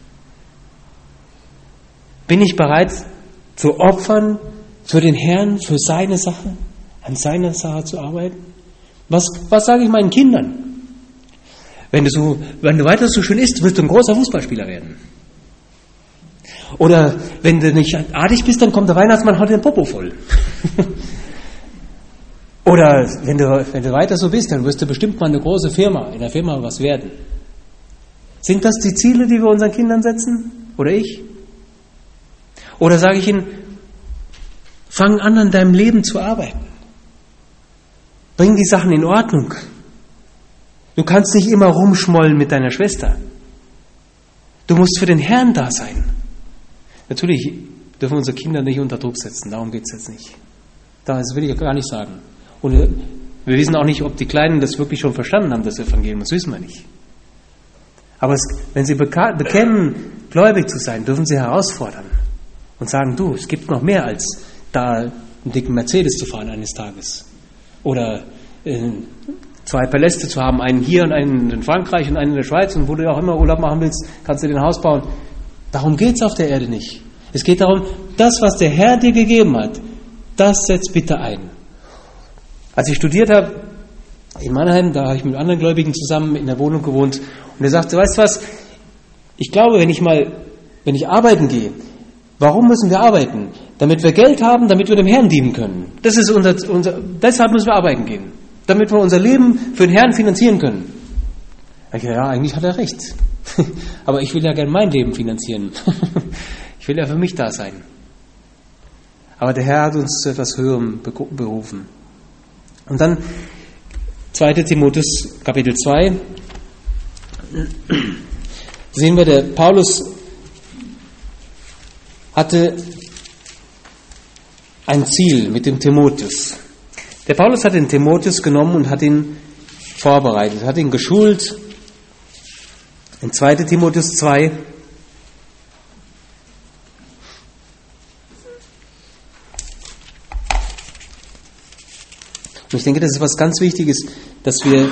S1: Bin ich bereit zu opfern für den Herrn, für seine Sache, an seiner Sache zu arbeiten? Was sage ich meinen Kindern? Wenn du weiter so schön isst, wirst du ein großer Fußballspieler werden. Oder wenn du nicht artig bist, dann kommt der Weihnachtsmann heute den Popo voll. Oder wenn du weiter so bist, dann wirst du bestimmt mal in der Firma was werden. Sind das die Ziele, die wir unseren Kindern setzen? Oder ich? Oder sage ich ihnen, fang an deinem Leben zu arbeiten. Bring die Sachen in Ordnung. Du kannst nicht immer rumschmollen mit deiner Schwester. Du musst für den Herrn da sein. Natürlich dürfen wir unsere Kinder nicht unter Druck setzen, darum geht es jetzt nicht. Das will ich gar nicht sagen. Und wir wissen auch nicht, ob die Kleinen das wirklich schon verstanden haben, das Evangelium, das wissen wir nicht. Aber wenn sie bekennen, gläubig zu sein, dürfen sie herausfordern und sagen, du, es gibt noch mehr als da einen dicken Mercedes zu fahren eines Tages. Oder 2 Paläste zu haben, einen hier und einen in Frankreich und einen in der Schweiz, und wo du auch immer Urlaub machen willst, kannst du dir ein Haus bauen. Darum geht es auf der Erde nicht. Es geht darum, das, was der Herr dir gegeben hat, das setz bitte ein. Als ich studiert habe in Mannheim, da habe ich mit anderen Gläubigen zusammen in der Wohnung gewohnt, und er sagte, weißt du was, ich glaube, wenn ich arbeiten gehe, warum müssen wir arbeiten? Damit wir Geld haben, damit wir dem Herrn dienen können. Das ist deshalb müssen wir arbeiten gehen. Damit wir unser Leben für den Herrn finanzieren können. Ja, eigentlich hat er recht. Aber ich will ja gerne mein Leben finanzieren. Ich will ja für mich da sein. Aber der Herr hat uns zu etwas Höherem berufen. Und dann 2. Timotheus Kapitel 2 sehen wir, der Paulus hatte ein Ziel mit dem Timotheus. Der Paulus hat den Timotheus genommen und hat ihn vorbereitet, hat ihn geschult. In 2. Timotheus 2 und ich denke, das ist was ganz Wichtiges, dass wir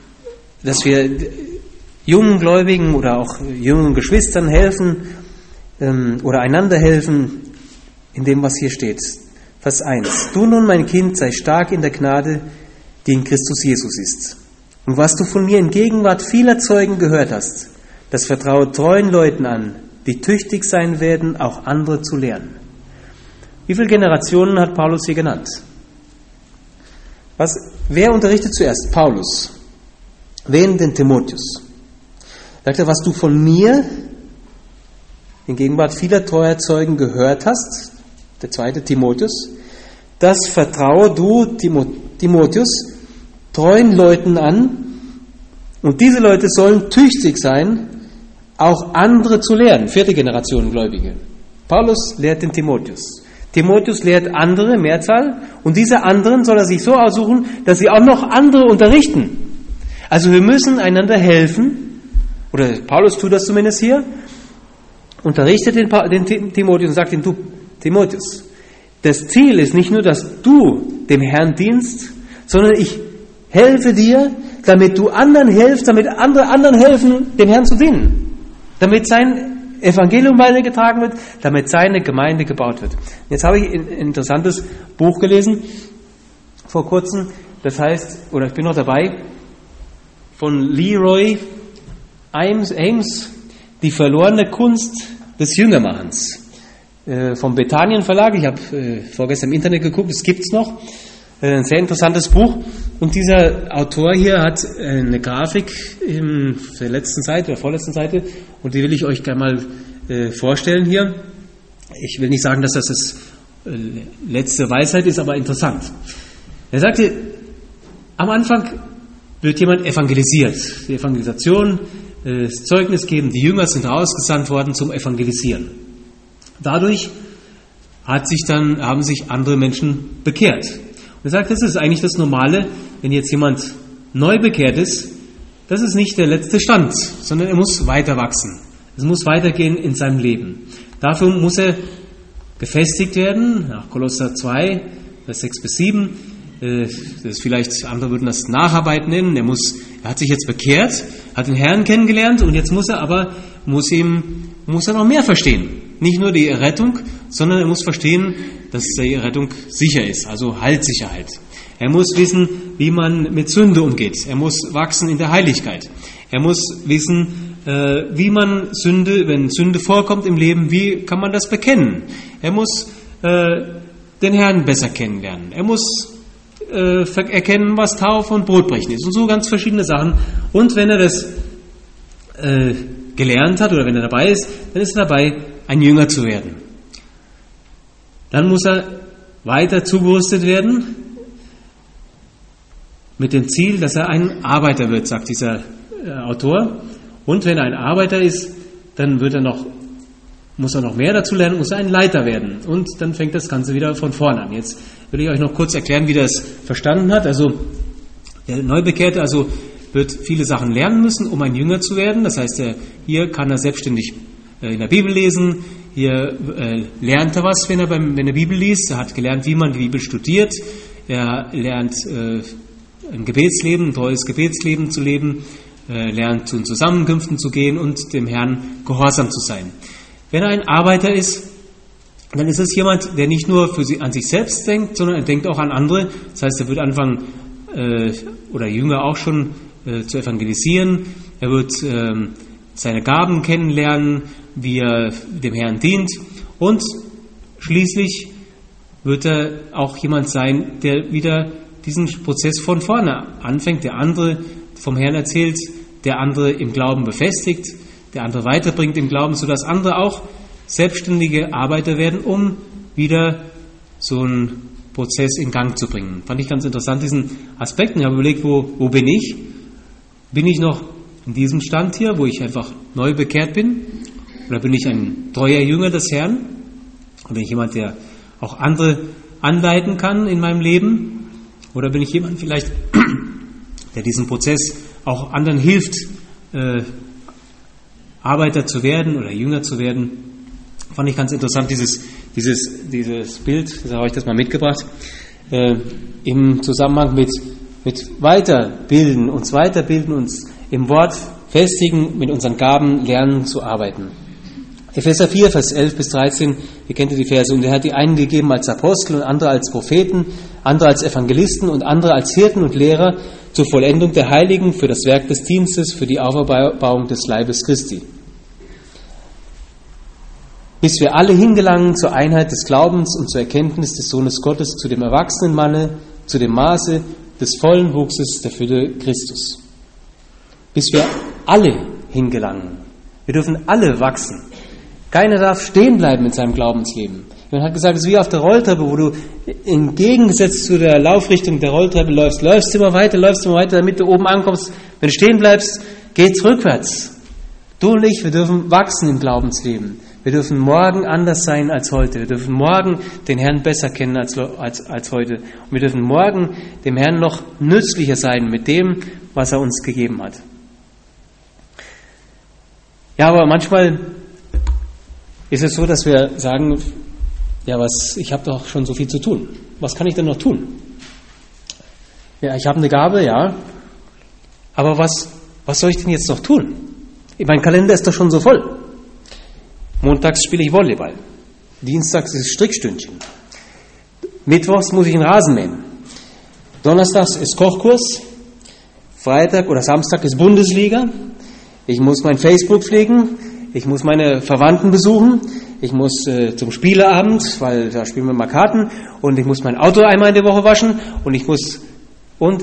S1: jungen Gläubigen oder auch jungen Geschwistern helfen oder einander helfen in dem, was hier steht. Vers 1. Du nun, mein Kind, sei stark in der Gnade, die in Christus Jesus ist. Und was du von mir in Gegenwart vieler Zeugen gehört hast, das vertraue treuen Leuten an, die tüchtig sein werden, auch andere zu lehren. Wie viele Generationen hat Paulus hier genannt? Wer unterrichtet zuerst? Paulus. Wen? Den Timotheus. Sagt er, was du von mir in Gegenwart vieler treuer Zeugen gehört hast, der 2. Timotheus, das vertraue du, Timotheus, treuen Leuten an, und diese Leute sollen tüchtig sein, auch andere zu lehren. 4. Generation Gläubige. Paulus lehrt den Timotheus. Timotheus lehrt andere, Mehrzahl, und diese anderen soll er sich so aussuchen, dass sie auch noch andere unterrichten. Also wir müssen einander helfen, oder Paulus tut das zumindest hier, unterrichtet den Timotheus und sagt ihm, du, Timotheus, das Ziel ist nicht nur, dass du dem Herrn dienst, sondern ich helfe dir, damit du anderen hilfst, damit andere anderen helfen, dem Herrn zu dienen. Damit sein Evangelium weitergetragen wird, damit seine Gemeinde gebaut wird. Jetzt habe ich ein interessantes Buch gelesen vor kurzem, das heißt, oder ich bin noch dabei, von Leroy Ames, Die verlorene Kunst des Jüngermachens. Vom Bethanien Verlag. Ich habe vorgestern im Internet geguckt, es gibt es noch. Ein sehr interessantes Buch. Und dieser Autor hier hat eine Grafik auf der letzten Seite oder vorletzten Seite, und die will ich euch gerne mal vorstellen hier. Ich will nicht sagen, dass das letzte Weisheit ist, aber interessant. Er sagte, am Anfang wird jemand evangelisiert. Die Evangelisation, das Zeugnis geben, die Jünger sind ausgesandt worden zum Evangelisieren. Dadurch haben sich andere Menschen bekehrt. Und er sagt, das ist eigentlich das Normale, wenn jetzt jemand neu bekehrt ist, das ist nicht der letzte Stand, sondern er muss weiter wachsen. Es muss weitergehen in seinem Leben. Dafür muss er gefestigt werden, nach Kolosser 2, Vers 6 bis 7. Das vielleicht, andere würden das Nacharbeit nennen. Er hat sich jetzt bekehrt, hat den Herrn kennengelernt und jetzt muss er noch mehr verstehen. Nicht nur die Errettung, sondern er muss verstehen, dass die Errettung sicher ist, also Heilssicherheit. Er muss wissen, wie man mit Sünde umgeht. Er muss wachsen in der Heiligkeit. Er muss wissen, wie man wenn Sünde vorkommt im Leben, wie kann man das bekennen. Er muss den Herrn besser kennenlernen. Er muss erkennen, was Taufe und Brotbrechen ist und so ganz verschiedene Sachen. Und wenn er das gelernt hat oder wenn er dabei ist, dann ist er dabei, ein Jünger zu werden. Dann muss er weiter zugerüstet werden mit dem Ziel, dass er ein Arbeiter wird, sagt dieser Autor. Und wenn er ein Arbeiter ist, dann muss er noch mehr dazu lernen, muss er ein Leiter werden. Und dann fängt das Ganze wieder von vorne an. Jetzt will ich euch noch kurz erklären, wie das verstanden hat. Also der Neubekehrte wird viele Sachen lernen müssen, um ein Jünger zu werden. Das heißt, hier kann er selbstständig in der Bibel lesen. Hier lernt er was, wenn er Bibel liest. Er hat gelernt, wie man die Bibel studiert. Er lernt ein Gebetsleben, ein treues Gebetsleben zu leben. Lernt zu Zusammenkünften zu gehen und dem Herrn gehorsam zu sein. Wenn er ein Arbeiter ist, dann ist es jemand, der nicht nur an sich selbst denkt, sondern er denkt auch an andere. Das heißt, er wird anfangen, oder Jünger auch schon, zu evangelisieren. Er wird seine Gaben kennenlernen, wie er dem Herrn dient. Und schließlich wird er auch jemand sein, der wieder diesen Prozess von vorne anfängt, der andere vom Herrn erzählt, der andere im Glauben befestigt, der andere weiterbringt im Glauben, sodass andere auch selbstständige Arbeiter werden, um wieder so einen Prozess in Gang zu bringen. Fand ich ganz interessant, diesen Aspekt. Ich habe überlegt, wo bin ich? Bin ich noch in diesem Stand hier, wo ich einfach neu bekehrt bin? Oder bin ich ein treuer Jünger des Herrn? Oder bin ich jemand, der auch andere anleiten kann in meinem Leben? Oder bin ich jemand vielleicht, der diesen Prozess auch anderen hilft, Arbeiter zu werden oder Jünger zu werden? Fand ich ganz interessant, dieses Bild, da habe ich das mal mitgebracht, im Zusammenhang mit uns weiterbilden, uns im Wort festigen, mit unseren Gaben lernen zu arbeiten. Epheser 4, Vers 11 bis 13, ihr kennt ja die Verse, und er hat die einen gegeben als Apostel und andere als Propheten, andere als Evangelisten und andere als Hirten und Lehrer zur Vollendung der Heiligen, für das Werk des Dienstes, für die Auferbauung des Leibes Christi. Bis wir alle hingelangen zur Einheit des Glaubens und zur Erkenntnis des Sohnes Gottes, zu dem erwachsenen Manne, zu dem Maße des vollen Wuchses der Fülle Christus. Bis wir alle hingelangen. Wir dürfen alle wachsen. Keiner darf stehen bleiben in seinem Glaubensleben. Man hat gesagt, es ist wie auf der Rolltreppe, wo du im Gegensatz zu der Laufrichtung der Rolltreppe läufst immer weiter, damit du oben ankommst. Wenn du stehen bleibst, geht's rückwärts. Du und ich, wir dürfen wachsen im Glaubensleben. Wir dürfen morgen anders sein als heute. Wir dürfen morgen den Herrn besser kennen als heute. Und wir dürfen morgen dem Herrn noch nützlicher sein mit dem, was er uns gegeben hat. Ja, aber manchmal ist es so, dass wir sagen, ja, ich habe doch schon so viel zu tun. Was kann ich denn noch tun? Ja, ich habe eine Gabe, ja. Aber was soll ich denn jetzt noch tun? Mein Kalender ist doch schon so voll. Montags spiele ich Volleyball. Dienstags ist Strickstündchen. Mittwochs muss ich einen Rasen mähen. Donnerstags ist Kochkurs. Freitag oder Samstag ist Bundesliga. Ich muss mein Facebook pflegen. Ich muss meine Verwandten besuchen. Ich muss zum Spieleabend, weil da spielen wir mal Karten. Und ich muss mein Auto einmal in der Woche waschen. Und ich muss. Und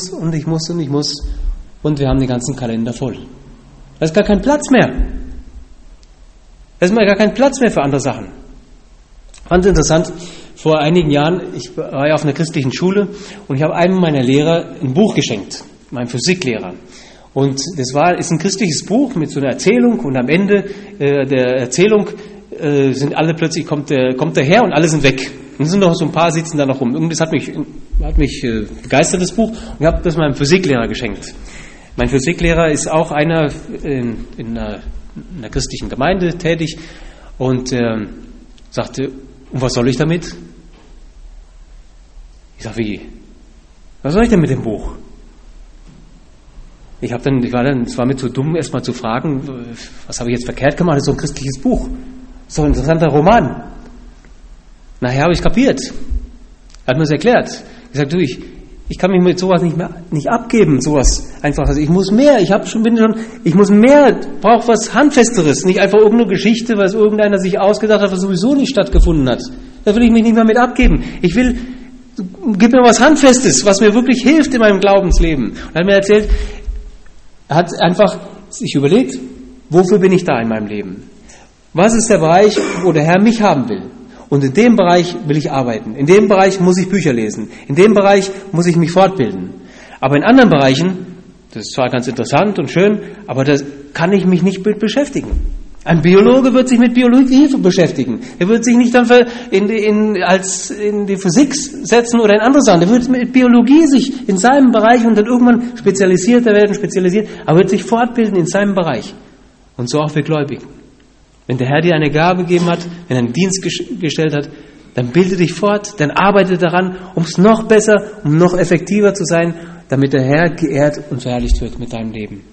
S1: wir haben den ganzen Kalender voll. Da ist gar kein Platz mehr. Da ist mal gar kein Platz mehr für andere Sachen. Ganz interessant, vor einigen Jahren, ich war ja auf einer christlichen Schule und ich habe einem meiner Lehrer ein Buch geschenkt, meinem Physiklehrer. Und das ist ein christliches Buch mit so einer Erzählung und am Ende der Erzählung sind alle plötzlich, kommt der Herr und alle sind weg. Und sind noch so ein paar sitzen da noch rum. Irgendwie, das hat mich begeistert, das Buch. Und ich habe das meinem Physiklehrer geschenkt. Mein Physiklehrer ist auch einer in einer christlichen Gemeinde tätig und sagte, und was soll ich damit? Ich sage, wie? Was soll ich denn mit dem Buch? Es war mir zu dumm, erst mal zu fragen, was habe ich jetzt verkehrt gemacht? Das ist so ein christliches Buch. So ein interessanter Roman. Nachher habe ich kapiert. Er hat mir das erklärt. Ich sagte, du, ich kann mich mit sowas nicht abgeben, sowas einfach. Also ich muss mehr, brauche was Handfesteres, nicht einfach irgendeine Geschichte, was irgendeiner sich ausgedacht hat, was sowieso nicht stattgefunden hat. Da will ich mich nicht mehr mit abgeben. Gib mir was Handfestes, was mir wirklich hilft in meinem Glaubensleben. Und er hat mir erzählt, er hat einfach sich überlegt, wofür bin ich da in meinem Leben? Was ist der Bereich, wo der Herr mich haben will? Und in dem Bereich will ich arbeiten. In dem Bereich muss ich Bücher lesen. In dem Bereich muss ich mich fortbilden. Aber in anderen Bereichen, das ist zwar ganz interessant und schön, aber da kann ich mich nicht mit beschäftigen. Ein Biologe wird sich mit Biologie beschäftigen. Er wird sich nicht dann in die Physik setzen oder in andere Sachen. Er wird mit Biologie sich in seinem Bereich und dann irgendwann spezialisiert, aber wird sich fortbilden in seinem Bereich. Und so auch für Gläubigen. Wenn der Herr dir eine Gabe gegeben hat, wenn er einen Dienst gestellt hat, dann bilde dich fort, dann arbeite daran, um es noch besser, um noch effektiver zu sein, damit der Herr geehrt und verherrlicht wird mit deinem Leben.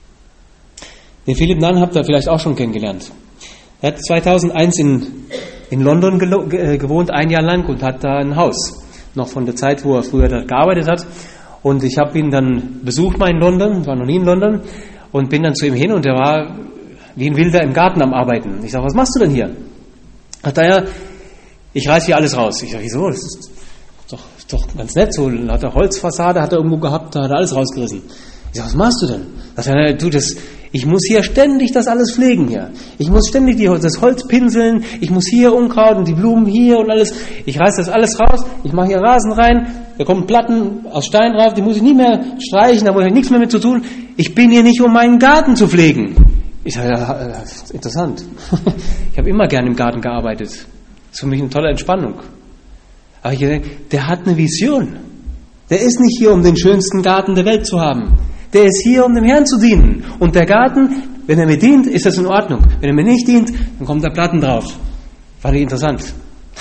S1: Den Philipp Nunn habt ihr vielleicht auch schon kennengelernt. Er hat 2001 in London gewohnt, 1 Jahr lang, und hat da ein Haus. Noch von der Zeit, wo er früher da gearbeitet hat. Und ich habe ihn dann besucht mal in London, war noch nie in London, und bin dann zu ihm hin und er war wie ein Wilder im Garten am Arbeiten. Ich sage, was machst du denn hier? Hat er ja, ich reiß hier alles raus. Ich sage, wieso? Das ist doch ganz nett. So hat er Holzfassade, hat er irgendwo gehabt, da hat er alles rausgerissen. Ich sage, was machst du denn? Sagt er, du, ich muss hier ständig das alles pflegen hier. Ich muss ständig das Holz pinseln, ich muss hier Unkraut und die Blumen hier und alles. Ich reiß das alles raus, ich mache hier Rasen rein, da kommen Platten aus Stein drauf, die muss ich nie mehr streichen, da muss ich nichts mehr mit zu tun. Ich bin hier nicht, um meinen Garten zu pflegen. Ich sage, ja, interessant. Ich habe immer gern im Garten gearbeitet. Das ist für mich eine tolle Entspannung. Aber ich denke, der hat eine Vision. Der ist nicht hier, um den schönsten Garten der Welt zu haben. Der ist hier, um dem Herrn zu dienen. Und der Garten, wenn er mir dient, ist das in Ordnung. Wenn er mir nicht dient, dann kommen da Platten drauf. Fand ich interessant.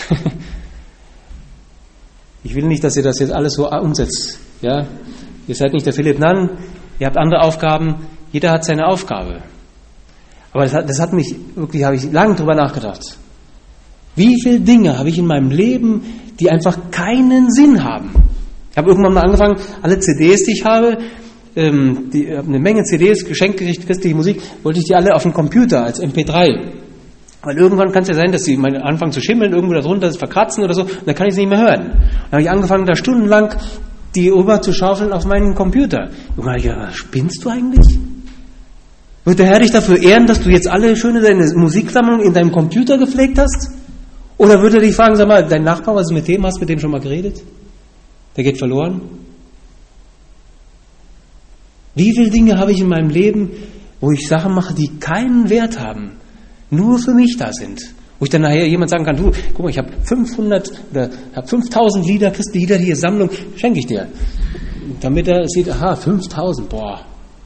S1: Ich will nicht, dass ihr das jetzt alles so umsetzt. Ja? Ihr seid nicht der Philipp Nunn, ihr habt andere Aufgaben. Jeder hat seine Aufgabe. Aber das hat mich wirklich, habe ich lange drüber nachgedacht. Wie viele Dinge habe ich in meinem Leben, die einfach keinen Sinn haben? Ich habe irgendwann mal angefangen, alle CDs, die ich habe, ich habe eine Menge CDs, geschenkt gekriegt, christliche Musik, wollte ich die alle auf dem Computer als MP3. Weil irgendwann kann es ja sein, dass sie anfangen zu schimmeln, irgendwo da drunter verkratzen oder so, und dann kann ich sie nicht mehr hören. Dann habe ich angefangen, da stundenlang die rüber zu schaufeln auf meinen Computer. Und dann habe ich gedacht, spinnst du eigentlich? Wird der Herr dich dafür ehren, dass du jetzt alle schöne deine Musiksammlung in deinem Computer gepflegt hast? Oder würde er dich fragen, sag mal, dein Nachbar, was du mit dem hast, mit dem schon mal geredet? Der geht verloren? Wie viele Dinge habe ich in meinem Leben, wo ich Sachen mache, die keinen Wert haben, nur für mich da sind? Wo ich dann nachher jemand sagen kann, du, guck mal, ich habe 500 oder habe 5000 Lieder, christliche Lieder, hier Sammlung, schenke ich dir. Damit er sieht, aha, 5000, boah.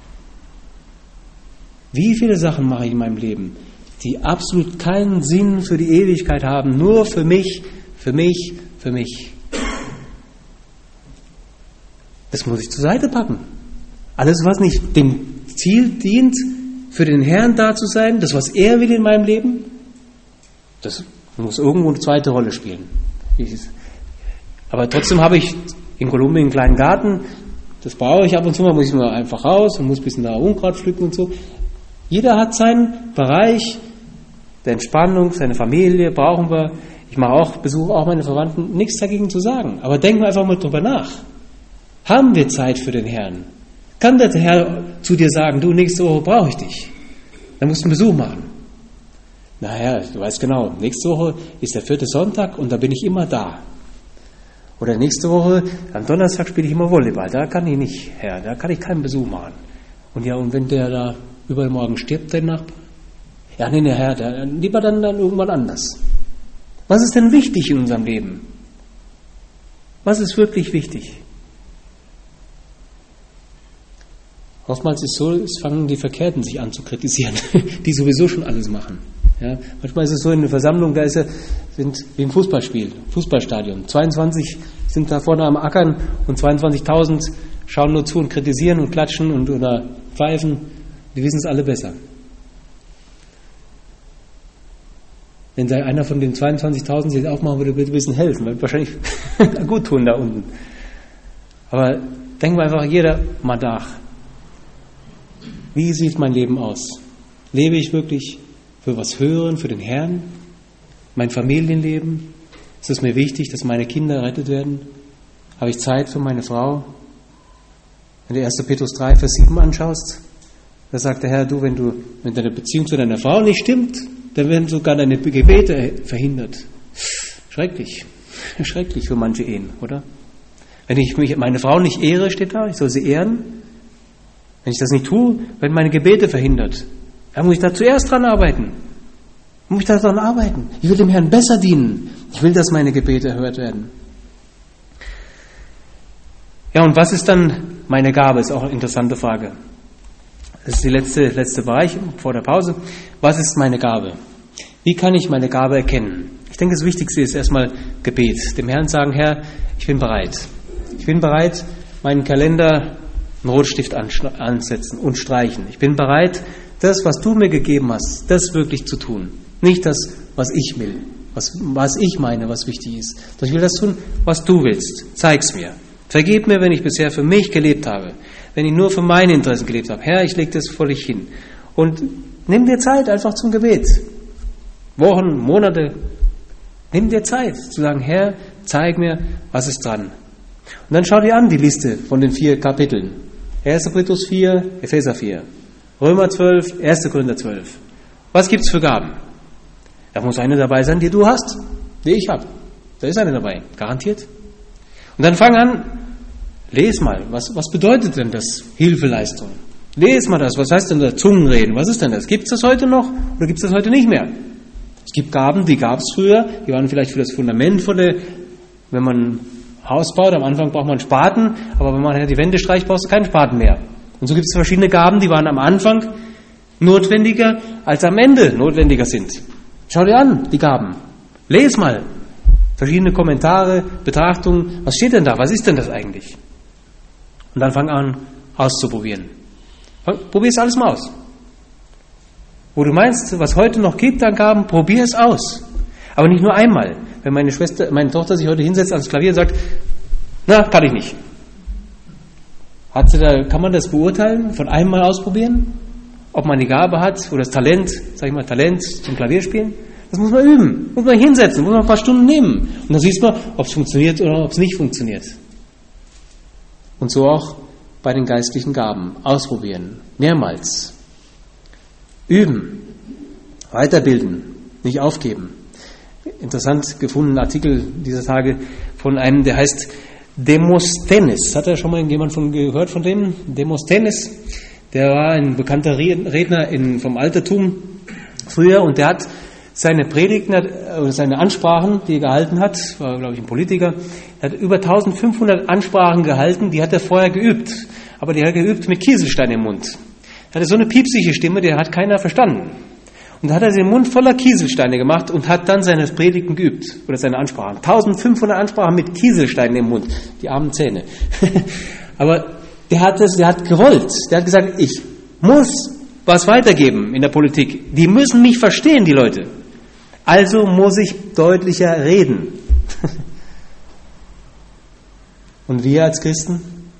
S1: Wie viele Sachen mache ich in meinem Leben, die absolut keinen Sinn für die Ewigkeit haben, nur für mich, für mich, für mich. Das muss ich zur Seite packen. Alles, was nicht dem Ziel dient, für den Herrn da zu sein, das, was er will in meinem Leben, das muss irgendwo eine zweite Rolle spielen. Aber trotzdem habe ich in Kolumbien einen kleinen Garten, das brauche ich ab und zu mal, muss ich mal einfach raus und muss ein bisschen da Unkraut pflücken und so. Jeder hat seinen Bereich der Entspannung, seine Familie, brauchen wir. Ich besuche auch meine Verwandten, nichts dagegen zu sagen. Aber denken wir einfach mal drüber nach. Haben wir Zeit für den Herrn? Kann der Herr zu dir sagen, du, nächste Woche brauche ich dich. Dann musst du einen Besuch machen. Naja, du weißt genau, nächste Woche ist der 4. Sonntag und da bin ich immer da. Oder nächste Woche, am Donnerstag spiele ich immer Volleyball. Da kann ich nicht, Herr, da kann ich keinen Besuch machen. Und ja, und wenn der da übermorgen stirbt, dein Nachbar? Ja, nee, Herr, lieber dann irgendwann anders. Was ist denn wichtig in unserem Leben? Was ist wirklich wichtig? Oftmals ist es so, es fangen die Verkehrten sich an zu kritisieren, die sowieso schon alles machen. Ja, manchmal ist es so in der Versammlung, da sind wie ein Fußballstadion. 22 sind da vorne am Ackern und 22.000 schauen nur zu und kritisieren und klatschen oder pfeifen. Die wissen es alle besser. Wenn einer von den 22.000 sich aufmachen würde, würde ein bisschen helfen, würde wahrscheinlich gut tun da unten. Aber denken wir einfach jeder mal nach. Wie sieht mein Leben aus? Lebe ich wirklich für was Höheren, für den Herrn? Mein Familienleben? Ist es mir wichtig, dass meine Kinder errettet werden? Habe ich Zeit für meine Frau? Wenn du 1. Petrus 3, Vers 7 anschaust, da sagt der Herr, wenn deine Beziehung zu deiner Frau nicht stimmt, dann werden sogar deine Gebete verhindert. Schrecklich. Schrecklich für manche Ehen, oder? Wenn ich meine Frau nicht ehre, steht da, ich soll sie ehren. Wenn ich das nicht tue, werden meine Gebete verhindert. Dann muss ich da zuerst dran arbeiten. Muss ich da dran arbeiten. Ich will dem Herrn besser dienen. Ich will, dass meine Gebete erhört werden. Ja, und was ist dann meine Gabe? Ist auch eine interessante Frage. Das ist die letzte Bereich vor der Pause. Was ist meine Gabe? Wie kann ich meine Gabe erkennen? Ich denke, das Wichtigste ist erstmal Gebet. Dem Herrn sagen, Herr, ich bin bereit. Ich bin bereit, meinen Kalender einen Rotstift ansetzen und streichen. Ich bin bereit, das, was du mir gegeben hast, das wirklich zu tun. Nicht das, was ich will, was ich meine, was wichtig ist. Sondern ich will das tun, was du willst. Zeig's mir. Vergib mir, wenn ich bisher für mich gelebt habe. Wenn ich nur für meine Interessen gelebt habe. Herr, ich lege das vor dich hin. Und nimm dir Zeit einfach zum Gebet. Wochen, Monate. Nimm dir Zeit zu sagen, Herr, zeig mir, was ist dran. Und dann schau dir an die Liste von den 4 Kapiteln. 1. Petrus 4, Epheser 4, Römer 12, 1. Korinther 12. Was gibt's für Gaben? Da muss eine dabei sein, die du hast, die ich habe. Da ist eine dabei, garantiert. Und dann fang an, les mal, was bedeutet denn das Hilfeleistung? Les mal das, was heißt denn das Zungenreden? Was ist denn das? Gibt es das heute noch oder gibt es das heute nicht mehr? Es gibt Gaben, die gab es früher, die waren vielleicht für das Fundament wenn man ein Haus baut, am Anfang braucht man Spaten, aber wenn man die Wände streicht, brauchst du keinen Spaten mehr. Und so gibt es verschiedene Gaben, die waren am Anfang notwendiger, als am Ende notwendiger sind. Schau dir an, die Gaben. Les mal. Verschiedene Kommentare, Betrachtungen. Was steht denn da? Was ist denn das eigentlich? Und dann fang an, auszuprobieren. Probier es alles mal aus. Wo du meinst, was heute noch gibt an Gaben, probier es aus. Aber nicht nur einmal. Wenn meine Tochter sich heute hinsetzt ans Klavier und sagt, na, kann ich nicht. Kann man das beurteilen, von einem Mal ausprobieren? Ob man die Gabe hat oder das Talent, Talent zum Klavierspielen? Das muss man üben, muss man hinsetzen, muss man ein paar Stunden nehmen. Und dann siehst man, ob es funktioniert oder ob es nicht funktioniert. Und so auch bei den geistlichen Gaben. Ausprobieren, mehrmals. Üben, weiterbilden, nicht aufgeben. Interessant gefundenen Artikel dieser Tage von einem, der heißt Demosthenes. Hat da schon mal jemand gehört von dem? Demosthenes, der war ein bekannter Redner vom Altertum früher und der hat seine Predigten oder seine Ansprachen, die er gehalten hat, war glaube ich ein Politiker, er hat über 1500 Ansprachen gehalten, die hat er vorher geübt, aber die hat er geübt mit Kieselstein im Mund. Er hatte so eine piepsige Stimme, die hat keiner verstanden. Und da hat er den Mund voller Kieselsteine gemacht und hat dann seine Predigten geübt oder seine Ansprachen. 1500 Ansprachen mit Kieselsteinen im Mund, die armen Zähne. Aber der hat gewollt, der hat gesagt, ich muss was weitergeben in der Politik. Die müssen mich verstehen, die Leute. Also muss ich deutlicher reden. Und wir als Christen?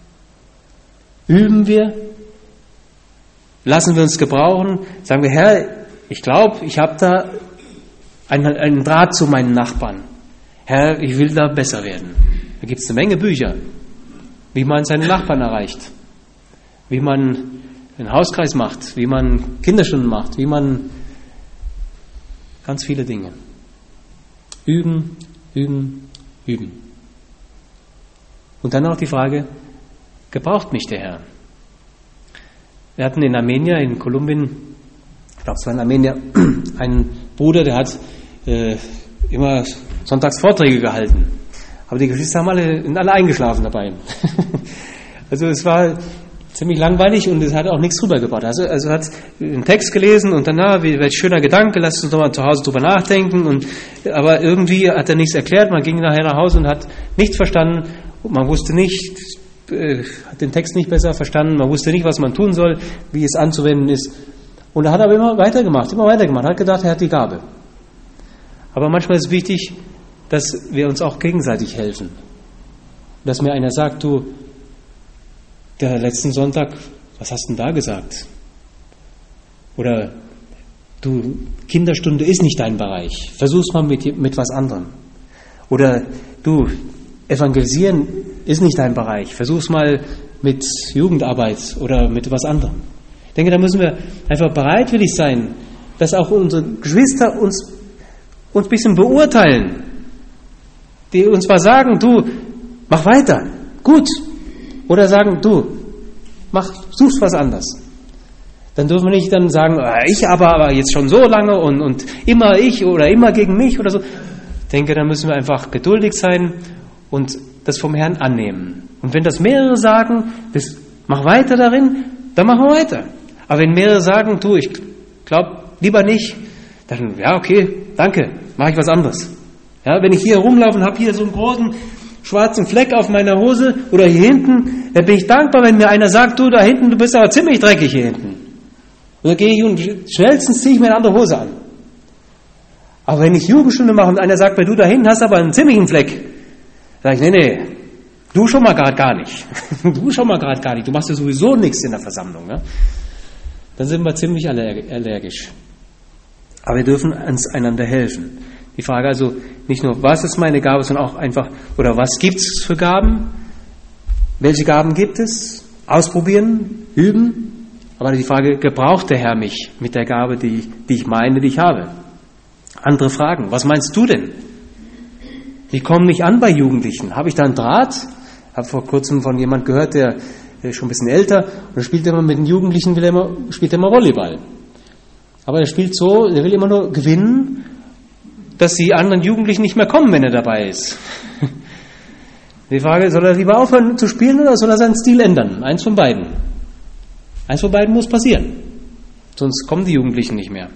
S1: Üben wir? Lassen wir uns gebrauchen? Sagen wir, Herr, ich glaube, ich habe da einen Draht zu meinen Nachbarn. Herr, ich will da besser werden. Da gibt es eine Menge Bücher, wie man seine Nachbarn erreicht, wie man einen Hauskreis macht, wie man Kinderstunden macht, wie man ganz viele Dinge. Üben, üben, üben. Und dann auch die Frage, gebraucht mich der Herr? Wir hatten in Armenien, in Kolumbien, Ich glaube, es war in Armenien ein Bruder, der hat immer sonntags Vorträge gehalten. Aber die Geschwister haben alle eingeschlafen dabei. Also es war ziemlich langweilig und es hat auch nichts rübergebracht. Also hat einen Text gelesen und danach, welch schöner Gedanke, lasst uns doch mal zu Hause drüber nachdenken. Aber irgendwie hat er nichts erklärt. Man ging nachher nach Hause und hat nichts verstanden. Und man wusste nicht, hat den Text nicht besser verstanden. Man wusste nicht, was man tun soll, wie es anzuwenden ist. Und er hat aber immer weitergemacht. Hat gedacht, er hat die Gabe. Aber manchmal ist es wichtig, dass wir uns auch gegenseitig helfen. Dass mir einer sagt, du, der letzten Sonntag, was hast du denn da gesagt? Oder du, Kinderstunde ist nicht dein Bereich. Versuch's mal mit was anderem. Oder du, evangelisieren ist nicht dein Bereich. Versuch's mal mit Jugendarbeit oder mit was anderem. Ich denke, da müssen wir einfach bereitwillig sein, dass auch unsere Geschwister uns ein bisschen beurteilen. Die uns mal sagen, du, mach weiter, gut. Oder sagen, du, suchst was anderes. Dann dürfen wir nicht dann sagen, ich aber jetzt schon so lange und immer ich oder immer gegen mich oder so. Ich denke, da müssen wir einfach geduldig sein und das vom Herrn annehmen. Und wenn das mehrere sagen, mach weiter darin, dann machen wir weiter. Aber wenn mehrere sagen, du, ich glaube lieber nicht, dann, ja, okay, danke, mache ich was anderes. Ja, wenn ich hier rumlaufe und habe hier so einen großen schwarzen Fleck auf meiner Hose oder hier hinten, dann bin ich dankbar, wenn mir einer sagt, du da hinten, du bist aber ziemlich dreckig hier hinten. Und dann gehe ich und schnellstens ziehe ich mir eine andere Hose an. Aber wenn ich Jugendstunde mache und einer sagt mir, du da hinten hast aber einen ziemlichen Fleck, sage ich, nee, du schon mal gerade gar nicht. Du schon mal gerade gar nicht. Du machst ja sowieso nichts in der Versammlung. Ne? Dann sind wir ziemlich allergisch. Aber wir dürfen uns einander helfen. Die Frage also nicht nur, was ist meine Gabe, sondern auch einfach, oder was gibt es für Gaben? Welche Gaben gibt es? Ausprobieren, üben. Aber die Frage, gebraucht der Herr mich mit der Gabe, die ich meine, die ich habe? Andere Fragen, was meinst du denn? Ich komme nicht an bei Jugendlichen. Habe ich da einen Draht? Ich habe vor kurzem von jemand gehört, der ist schon ein bisschen älter, und er spielt immer mit den Jugendlichen, spielt immer Volleyball. Aber er spielt so, er will immer nur gewinnen, dass die anderen Jugendlichen nicht mehr kommen, wenn er dabei ist. Die Frage, soll er lieber aufhören zu spielen oder soll er seinen Stil ändern? Eins von beiden. Eins von beiden muss passieren. Sonst kommen die Jugendlichen nicht mehr.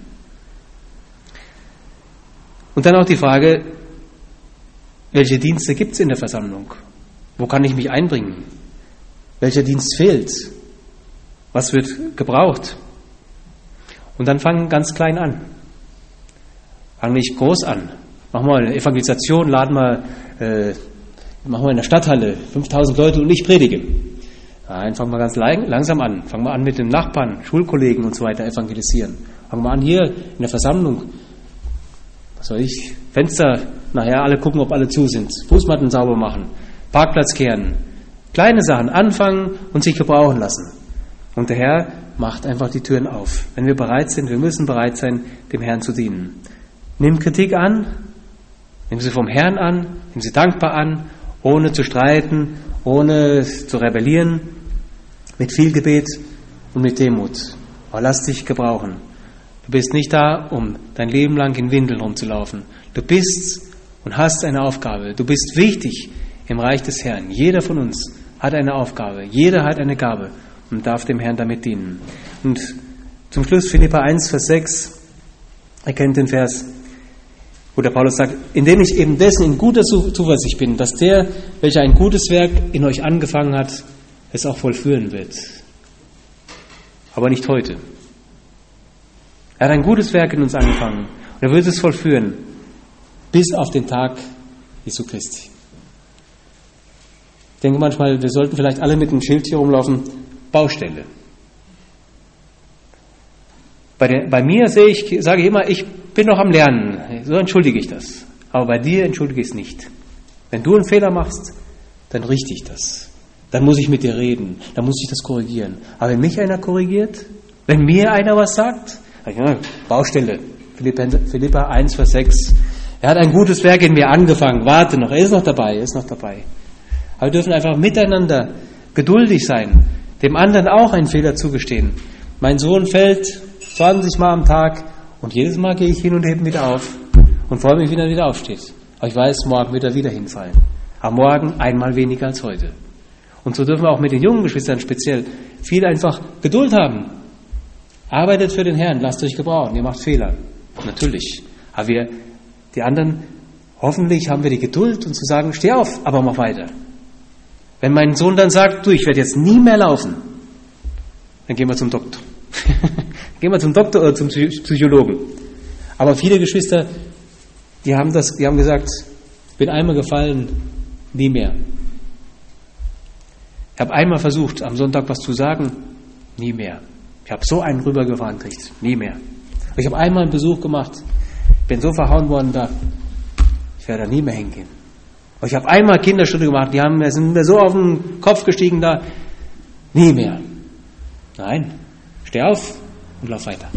S1: Und dann auch die Frage, welche Dienste gibt es in der Versammlung? Wo kann ich mich einbringen? Welcher Dienst fehlt? Was wird gebraucht? Und dann fangen ganz klein an. Fangen nicht groß an. Machen wir eine Evangelisation, machen wir in der Stadthalle 5000 Leute und ich predige. Nein, fangen wir ganz langsam an. Fangen wir an mit den Nachbarn, Schulkollegen und so weiter evangelisieren. Fangen wir an hier in der Versammlung. Was soll ich? Fenster, nachher alle gucken, ob alle zu sind. Fußmatten sauber machen. Parkplatz kehren. Kleine Sachen anfangen und sich gebrauchen lassen. Und der Herr macht einfach die Türen auf. Wenn wir bereit sind, wir müssen bereit sein, dem Herrn zu dienen. Nimm Kritik an, nimm sie vom Herrn an, nimm sie dankbar an, ohne zu streiten, ohne zu rebellieren, mit viel Gebet und mit Demut. Aber lass dich gebrauchen. Du bist nicht da, um dein Leben lang in Windeln rumzulaufen. Du bist und hast eine Aufgabe. Du bist wichtig im Reich des Herrn. Jeder von uns hat eine Aufgabe. Jeder hat eine Gabe und darf dem Herrn damit dienen. Und zum Schluss Philipper 1, Vers 6. Ihr kennt den Vers, wo der Paulus sagt, indem ich eben dessen in guter Zuversicht bin, dass der, welcher ein gutes Werk in euch angefangen hat, es auch vollführen wird. Aber nicht heute. Er hat ein gutes Werk in uns angefangen und er wird es vollführen bis auf den Tag Jesu Christi. Ich denke manchmal, wir sollten vielleicht alle mit einem Schild hier rumlaufen, Baustelle. Bei mir sage ich immer, ich bin noch am Lernen, so entschuldige ich das. Aber bei dir entschuldige ich es nicht. Wenn du einen Fehler machst, dann richte ich das. Dann muss ich mit dir reden, dann muss ich das korrigieren. Aber wenn mich einer korrigiert, wenn mir einer was sagt, Baustelle, Philipper 1, Vers 6. Er hat ein gutes Werk in mir angefangen, warte noch, er ist noch dabei. Aber wir dürfen einfach miteinander geduldig sein, dem anderen auch einen Fehler zugestehen. Mein Sohn fällt, 20 Mal am Tag und jedes Mal gehe ich hin und hebe wieder auf und freue mich, wenn er wieder aufsteht. Aber ich weiß, morgen wird er wieder hinfallen. Aber morgen einmal weniger als heute. Und so dürfen wir auch mit den jungen Geschwistern speziell viel einfach Geduld haben. Arbeitet für den Herrn, lasst euch gebrauchen, ihr macht Fehler. Natürlich. Aber die anderen, hoffentlich haben wir die Geduld und zu sagen, steh auf, aber mach weiter. Wenn mein Sohn dann sagt, du, ich werde jetzt nie mehr laufen, dann gehen wir zum Doktor. Gehen wir zum Doktor oder zum Psychologen. Aber viele Geschwister, die haben gesagt, bin einmal gefallen, nie mehr. Ich habe einmal versucht, am Sonntag was zu sagen, nie mehr. Ich habe so einen rübergefahren gekriegt, nie mehr. Ich habe einmal einen Besuch gemacht, bin so verhauen worden da, ich werde da nie mehr hingehen. Ich habe einmal Kinderstunde gemacht, die sind mir so auf den Kopf gestiegen da, nie mehr. Nein, steh auf und lauf weiter.